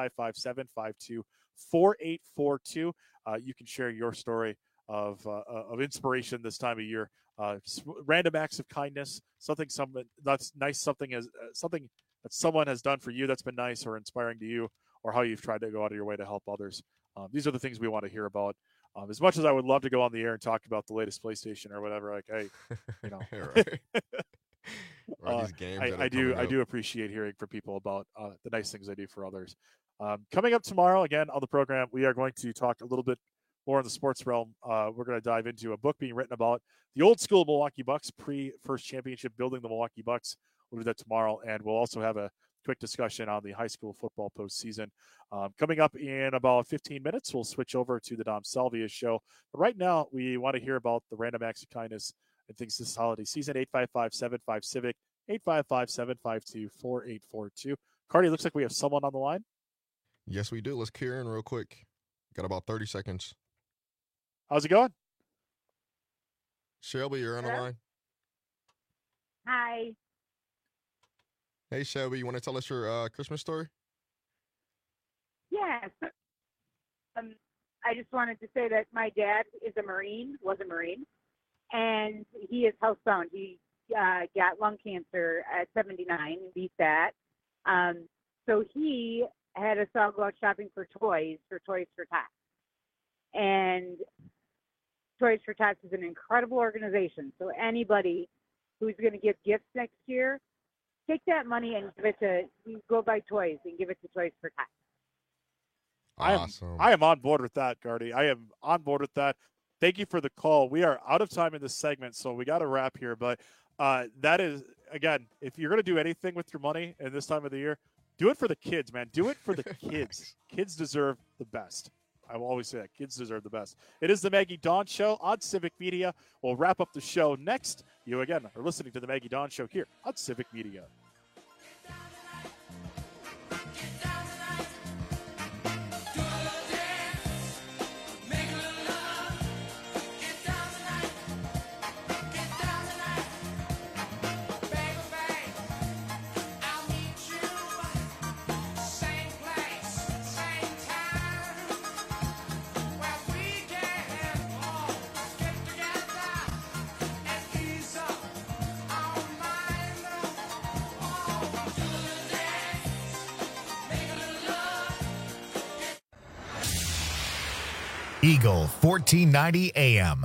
855-752-4842. You can share your story of inspiration this time of year. Random acts of kindness, something that's nice, something that someone has done for you that's been nice or inspiring to you, or how you've tried to go out of your way to help others. These are the things we want to hear about. As much as I would love to go on the air and talk about the latest PlayStation or whatever, like, hey, I do appreciate hearing from people about the nice things I do for others. Coming up tomorrow, again, on the program, we are going to talk a little bit more in the sports realm. We're going to dive into a book being written about the old school Milwaukee Bucks, pre-first championship, building the Milwaukee Bucks. We'll do that tomorrow, and we'll also have a quick discussion on the high school football postseason. Coming up in about 15 minutes, we'll switch over to the Dom Salvia show. But right now, we want to hear about the random acts of kindness and things this holiday season. 855-75-CIVIC, 855-752-4842. Cardi, looks like we have someone on the line. Yes, we do. Let's cue in real quick. Got about 30 seconds. How's it going? Shelby, you're on the line. Hi. Hey, Shelby, you want to tell us your Christmas story? Yes. I just wanted to say that my dad was a Marine, and he is housebound. He got lung cancer at 79 and beat that. So he had us all go out shopping for Toys for Tots. And Toys for Tots is an incredible organization. So anybody who's going to give gifts next year, take that money and give it to, go buy toys and give it to Toys for Tots. Awesome. I am on board with that, Gardy. I am on board with that. Thank you for the call. We are out of time in this segment, so we got to wrap here. But that is, again, if you're going to do anything with your money in this time of the year, do it for the kids, man. Do it for the kids. Kids deserve the best. I will always say that. Kids deserve the best. It is the Maggie Dawn Show on Civic Media. We'll wrap up the show next. You, again, are listening to the Maggie Dawn Show here on Civic Media. Eagle 1490 AM.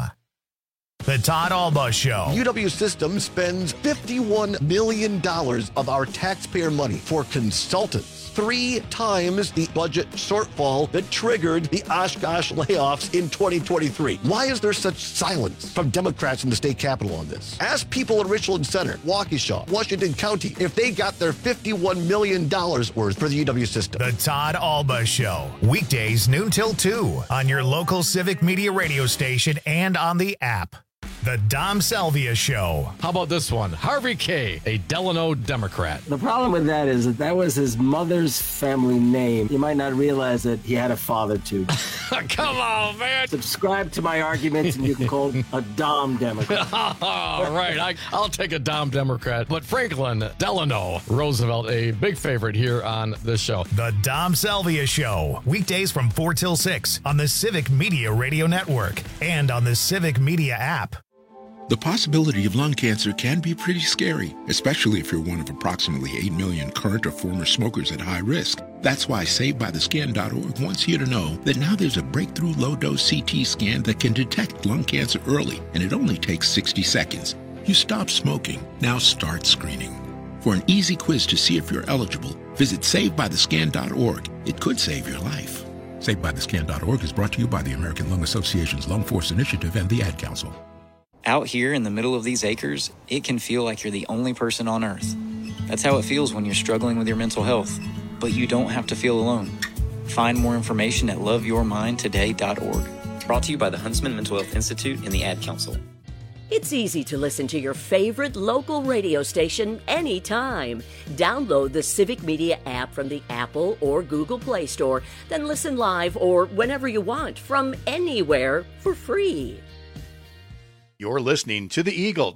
The Todd Alba Show. UW Systems spends $51 million of our taxpayer money for consultants. 3 times the budget shortfall that triggered the Oshkosh layoffs in 2023. Why is there such silence from Democrats in the state capitol on this? Ask people at Richland Center, Waukesha, Washington County, if they got their $51 million worth for the UW system. The Todd Alba Show. Weekdays noon till 2 on your local Civic Media radio station and on the app. The Dom Salvia Show. How about this one? Harvey K., a Delano Democrat. The problem with that is that was his mother's family name. You might not realize that he had a father, too. Come on, man. Subscribe to my arguments, and you can call him a Dom Democrat. All right, I'll take a Dom Democrat. But Franklin Delano Roosevelt, a big favorite here on this show. The Dom Salvia Show. Weekdays from 4 till 6 on the Civic Media Radio Network and on the Civic Media app. The possibility of lung cancer can be pretty scary, especially if you're one of approximately 8 million current or former smokers at high risk. That's why SaveByTheScan.org wants you to know that now there's a breakthrough low-dose CT scan that can detect lung cancer early, and it only takes 60 seconds. You stop smoking, now start screening. For an easy quiz to see if you're eligible, visit SaveByTheScan.org. It could save your life. SaveByTheScan.org is brought to you by the American Lung Association's Lung Force Initiative and the Ad Council. Out here in the middle of these acres, it can feel like you're the only person on Earth. That's how it feels when you're struggling with your mental health. But you don't have to feel alone. Find more information at loveyourmindtoday.org. Brought to you by the Huntsman Mental Health Institute and the Ad Council. It's easy to listen to your favorite local radio station anytime. Download the Civic Media app from the Apple or Google Play Store, then listen live or whenever you want from anywhere for free. You're listening to the Eagle,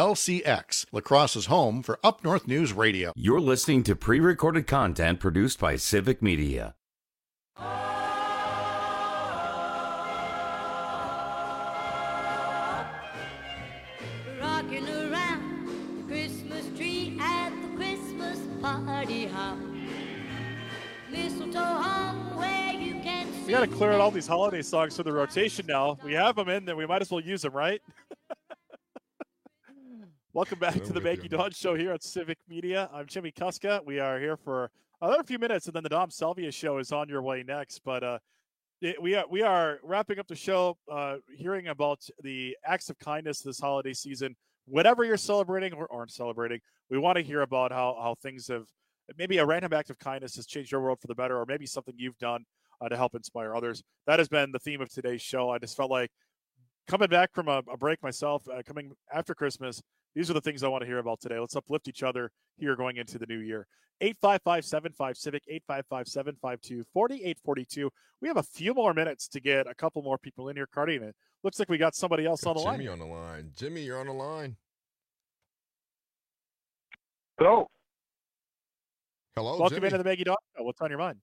WLCX, La Crosse's home for Up North News Radio. You're listening to pre-recorded content produced by Civic Media. Rocking around the Christmas tree at the Christmas party hop. Mistletoe hung where you can see. We got to clear out all these holiday songs for the rotation now. We have them in there. We might as well use them, right? Welcome back to the Maggie Dawn Show here at Civic Media. I'm Jimmy Kuska. We are here for another few minutes, and then the Dom Salvia Show is on your way next. But we are wrapping up the show, hearing about the acts of kindness this holiday season. Whatever you're celebrating or aren't celebrating, we want to hear about how things have, maybe a random act of kindness has changed your world for the better, or maybe something you've done to help inspire others. That has been the theme of today's show. I just felt like coming back from a break myself, coming after Christmas, these are the things I want to hear about today. Let's uplift each other here going into the new year. 855-75-CIVIC, 855-752-4842. We have a few more minutes to get a couple more people in here. Cardi, and it looks like we got somebody else on the line. Jimmy on the line. Jimmy, you're on the line. Hello. Hello, Welcome Jimmy. into the Maggie Dawn Show. What's on your mind?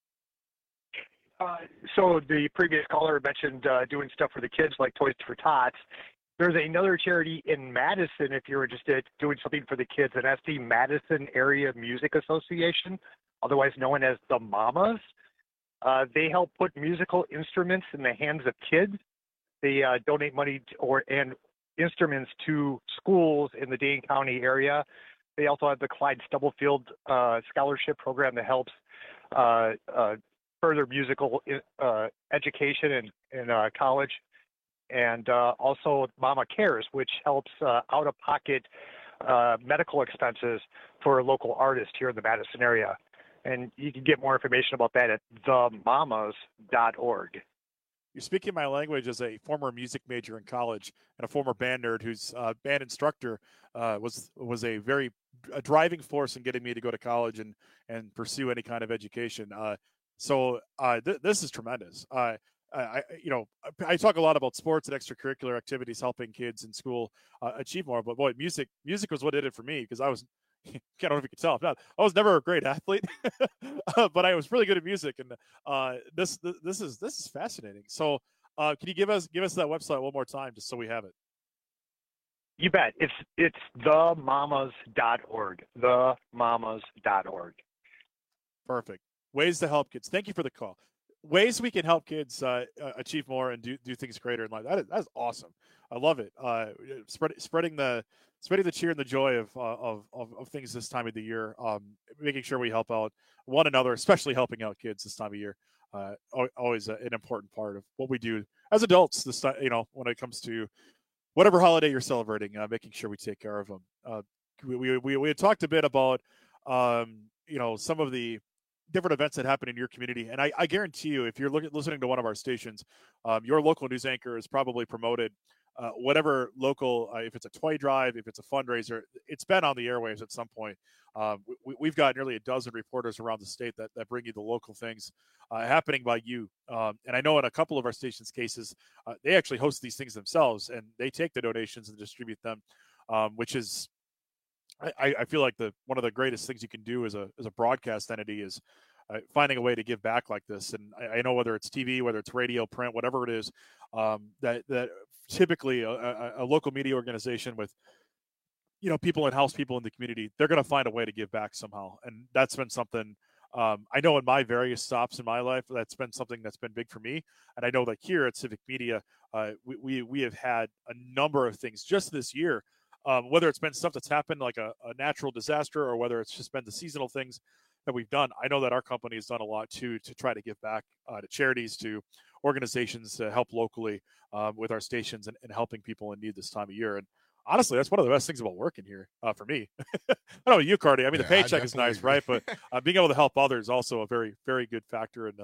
So the previous caller mentioned doing stuff for the kids like Toys for Tots. There's another charity in Madison, if you're interested, doing something for the kids, and that's the Madison Area Music Association, otherwise known as the Mamas. They help put musical instruments in the hands of kids. They donate money and instruments to schools in the Dane County area. They also have the Clyde Stubblefield Scholarship Program that helps further musical education in college. And also Mama Cares, which helps out-of-pocket medical expenses for local artists here in the Madison area. And you can get more information about that at themamas.org. You're speaking my language as a former music major in college and a former band nerd whose band instructor was a very driving force in getting me to go to college and pursue any kind of education. So this is tremendous. I talk a lot about sports and extracurricular activities helping kids in school achieve more, but boy, music was what did it for me, because I was, I don't know if you could tell, I was never a great athlete, but I was really good at music, and this is fascinating. So can you give us that website one more time just so we have it? You bet. It's themamas.org. Themamas.org. Perfect. Ways to help kids. Thank you for the call. ways we can help kids achieve more and do things greater in life. That is awesome. I love it. Spreading the cheer and the joy of things this time of the year. Making sure we help out one another, especially helping out kids this time of year. Always an important part of what we do as adults. This time, when it comes to whatever holiday you're celebrating, making sure we take care of them. We had talked a bit about some of the different events that happen in your community, and I guarantee you, if you're listening to one of our stations, your local news anchor is probably promoted whatever local, if it's a toy drive, if it's a fundraiser, it's been on the airwaves at some point. We've got nearly a dozen reporters around the state that bring you the local things happening by you. And I know in a couple of our stations' cases, they actually host these things themselves, and they take the donations and distribute them, which is, I feel like one of the greatest things you can do as a broadcast entity is finding a way to give back like this. And I know whether it's TV, whether it's radio, print, whatever it is, that typically a local media organization with people in-house people in the community, they're going to find a way to give back somehow. And that's been something I know in my various stops in my life, that's been something that's been big for me. And I know that here at Civic Media, we have had a number of things just this year, whether it's been stuff that's happened like a natural disaster, or whether it's just been the seasonal things that we've done. I know that our company has done a lot too to try to give back to charities, to organizations to help locally with our stations and helping people in need this time of year. And honestly, that's one of the best things about working here for me. I don't know you, Cardi. I mean, the paycheck is nice, right? But being able to help others is also a very, very good factor. In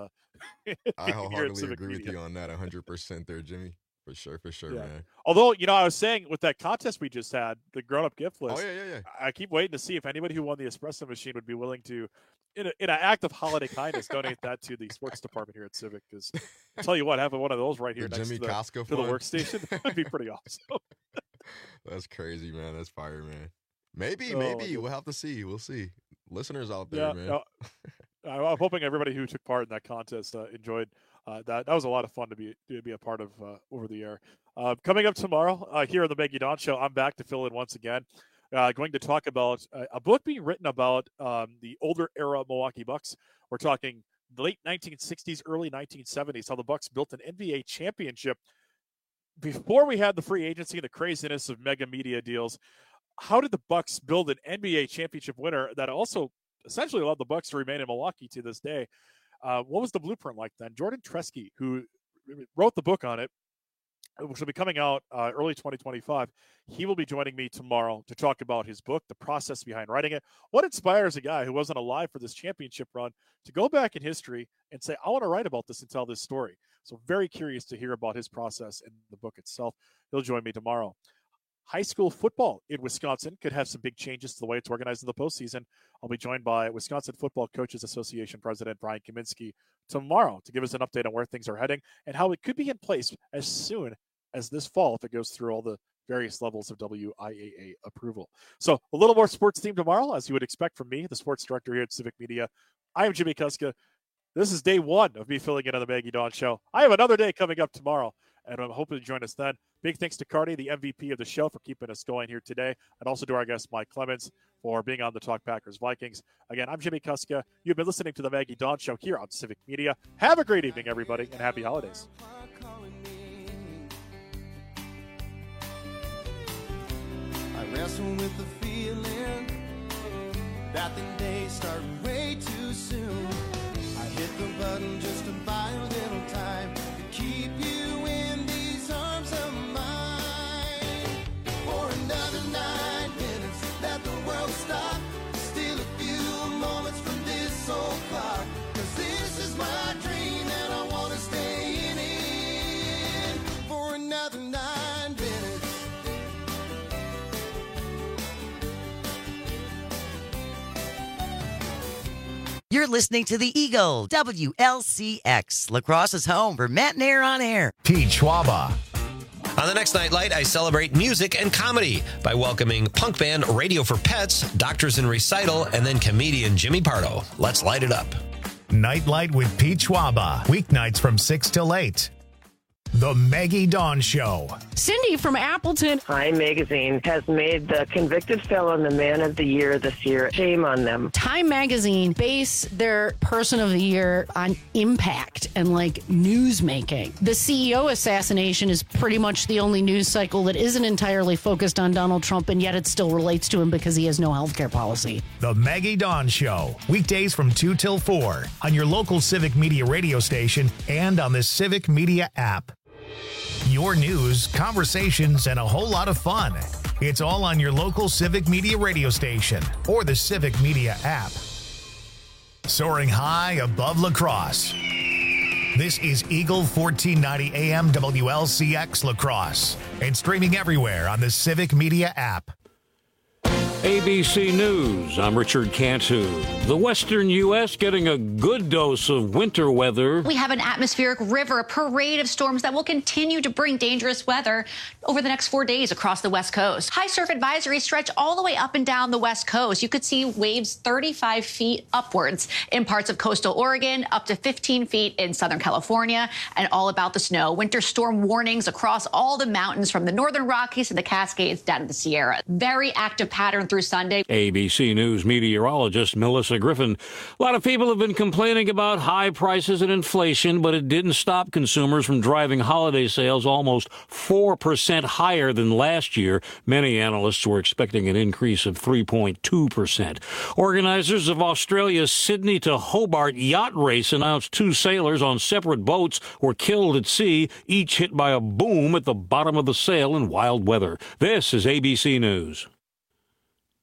I wholeheartedly agree with you on that 100% there, Jimmy. For sure, yeah. Man. Although, I was saying with that contest we just had, the grown-up gift list, yeah. I keep waiting to see if anybody who won the espresso machine would be willing to, in an act of holiday kindness, donate that to the sports department here at Civic. Because I'll tell you what, having one of those right here next to the workstation would be pretty awesome. That's crazy, man. That's fire, man. Maybe we'll have to see. We'll see. Listeners out there, man. I'm hoping everybody who took part in that contest enjoyed that. That was a lot of fun to be a part of over the air. Coming up tomorrow here on the Maggie Dawn Show, I'm back to fill in once again. Going to talk about a book being written about the older era Milwaukee Bucks. We're talking the late 1960s, early 1970s, how the Bucks built an NBA championship before we had the free agency and the craziness of mega media deals. How did the Bucks build an NBA championship winner that also essentially allowed the Bucks to remain in Milwaukee to this day? What was the blueprint like then? Jordan Tresky, who wrote the book on it, which will be coming out early 2025, he will be joining me tomorrow to talk about his book, the process behind writing it. What inspires a guy who wasn't alive for this championship run to go back in history and say, I want to write about this and tell this story? So very curious to hear about his process in the book itself. He'll join me tomorrow. High school football in Wisconsin could have some big changes to the way it's organized in the postseason. I'll be joined by Wisconsin Football Coaches Association President Brian Kaminsky tomorrow to give us an update on where things are heading and how it could be in place as soon as this fall if it goes through all the various levels of WIAA approval. So a little more sports theme tomorrow, as you would expect from me, the sports director here at Civic Media. I am Jimmy Kuska. This is day one of me filling in on the Maggie Dawn Show. I have another day coming up tomorrow, and I'm hoping to join us then. Big thanks to Cardi, the MVP of the show, for keeping us going here today, and also to our guest, Mike Clemens, for being on the Talk Packers Vikings. Again, I'm Jimmy Kuska. You've been listening to the Maggie Dawn Show here on Civic Media. Have a great evening, everybody, and happy holidays. I wrestle with the feeling that the days start way too soon. I hit the button just to buy a little time to keep you in these arms of mine. For another 9 minutes, let the world stop. Still a few moments from this old clock. 'Cause this is my dream and I want to stay in it for another 9 minutes. You're listening to the Eagle, WLCX, La Crosse's home for Matt Nair on Air. Pete Schwaba. On the next Nightlight, I celebrate music and comedy by welcoming punk band Radio for Pets, Doctors in Recital, and then comedian Jimmy Pardo. Let's light it up. Nightlight with Pete Schwaba. Weeknights from 6 till 8. The Maggie Dawn Show. Cindy from Appleton. Time Magazine has made the convicted felon the Man of the Year this year. Shame on them. Time Magazine base their Person of the Year on impact and like news making. The CEO assassination is pretty much the only news cycle that isn't entirely focused on Donald Trump, and yet it still relates to him because he has no healthcare policy. The Maggie Dawn Show. Weekdays from 2 till 4 on your local Civic Media radio station and on the Civic Media app. Your news, conversations, and a whole lot of fun. It's all on your local Civic Media radio station or the Civic Media app. Soaring high above La Crosse. This is Eagle 1490 AM WLCX La Crosse and streaming everywhere on the Civic Media app. ABC News, I'm Richard Cantu. The western U.S. getting a good dose of winter weather. We have an atmospheric river, a parade of storms that will continue to bring dangerous weather over the next 4 days across the West Coast. High surf advisories stretch all the way up and down the West Coast. You could see waves 35 feet upwards in parts of coastal Oregon, up to 15 feet in Southern California, and all about the snow. Winter storm warnings across all the mountains from the Northern Rockies to the Cascades down to the Sierra. Very active pattern through Sunday. ABC News meteorologist Melissa Griffin. A lot of people have been complaining about high prices and inflation, but it didn't stop consumers from driving holiday sales almost 4% higher than last year. Many analysts were expecting an increase of 3.2%. Organizers of Australia's Sydney to Hobart yacht race announced 2 sailors on separate boats were killed at sea, each hit by a boom at the bottom of the sail in wild weather. This is ABC News.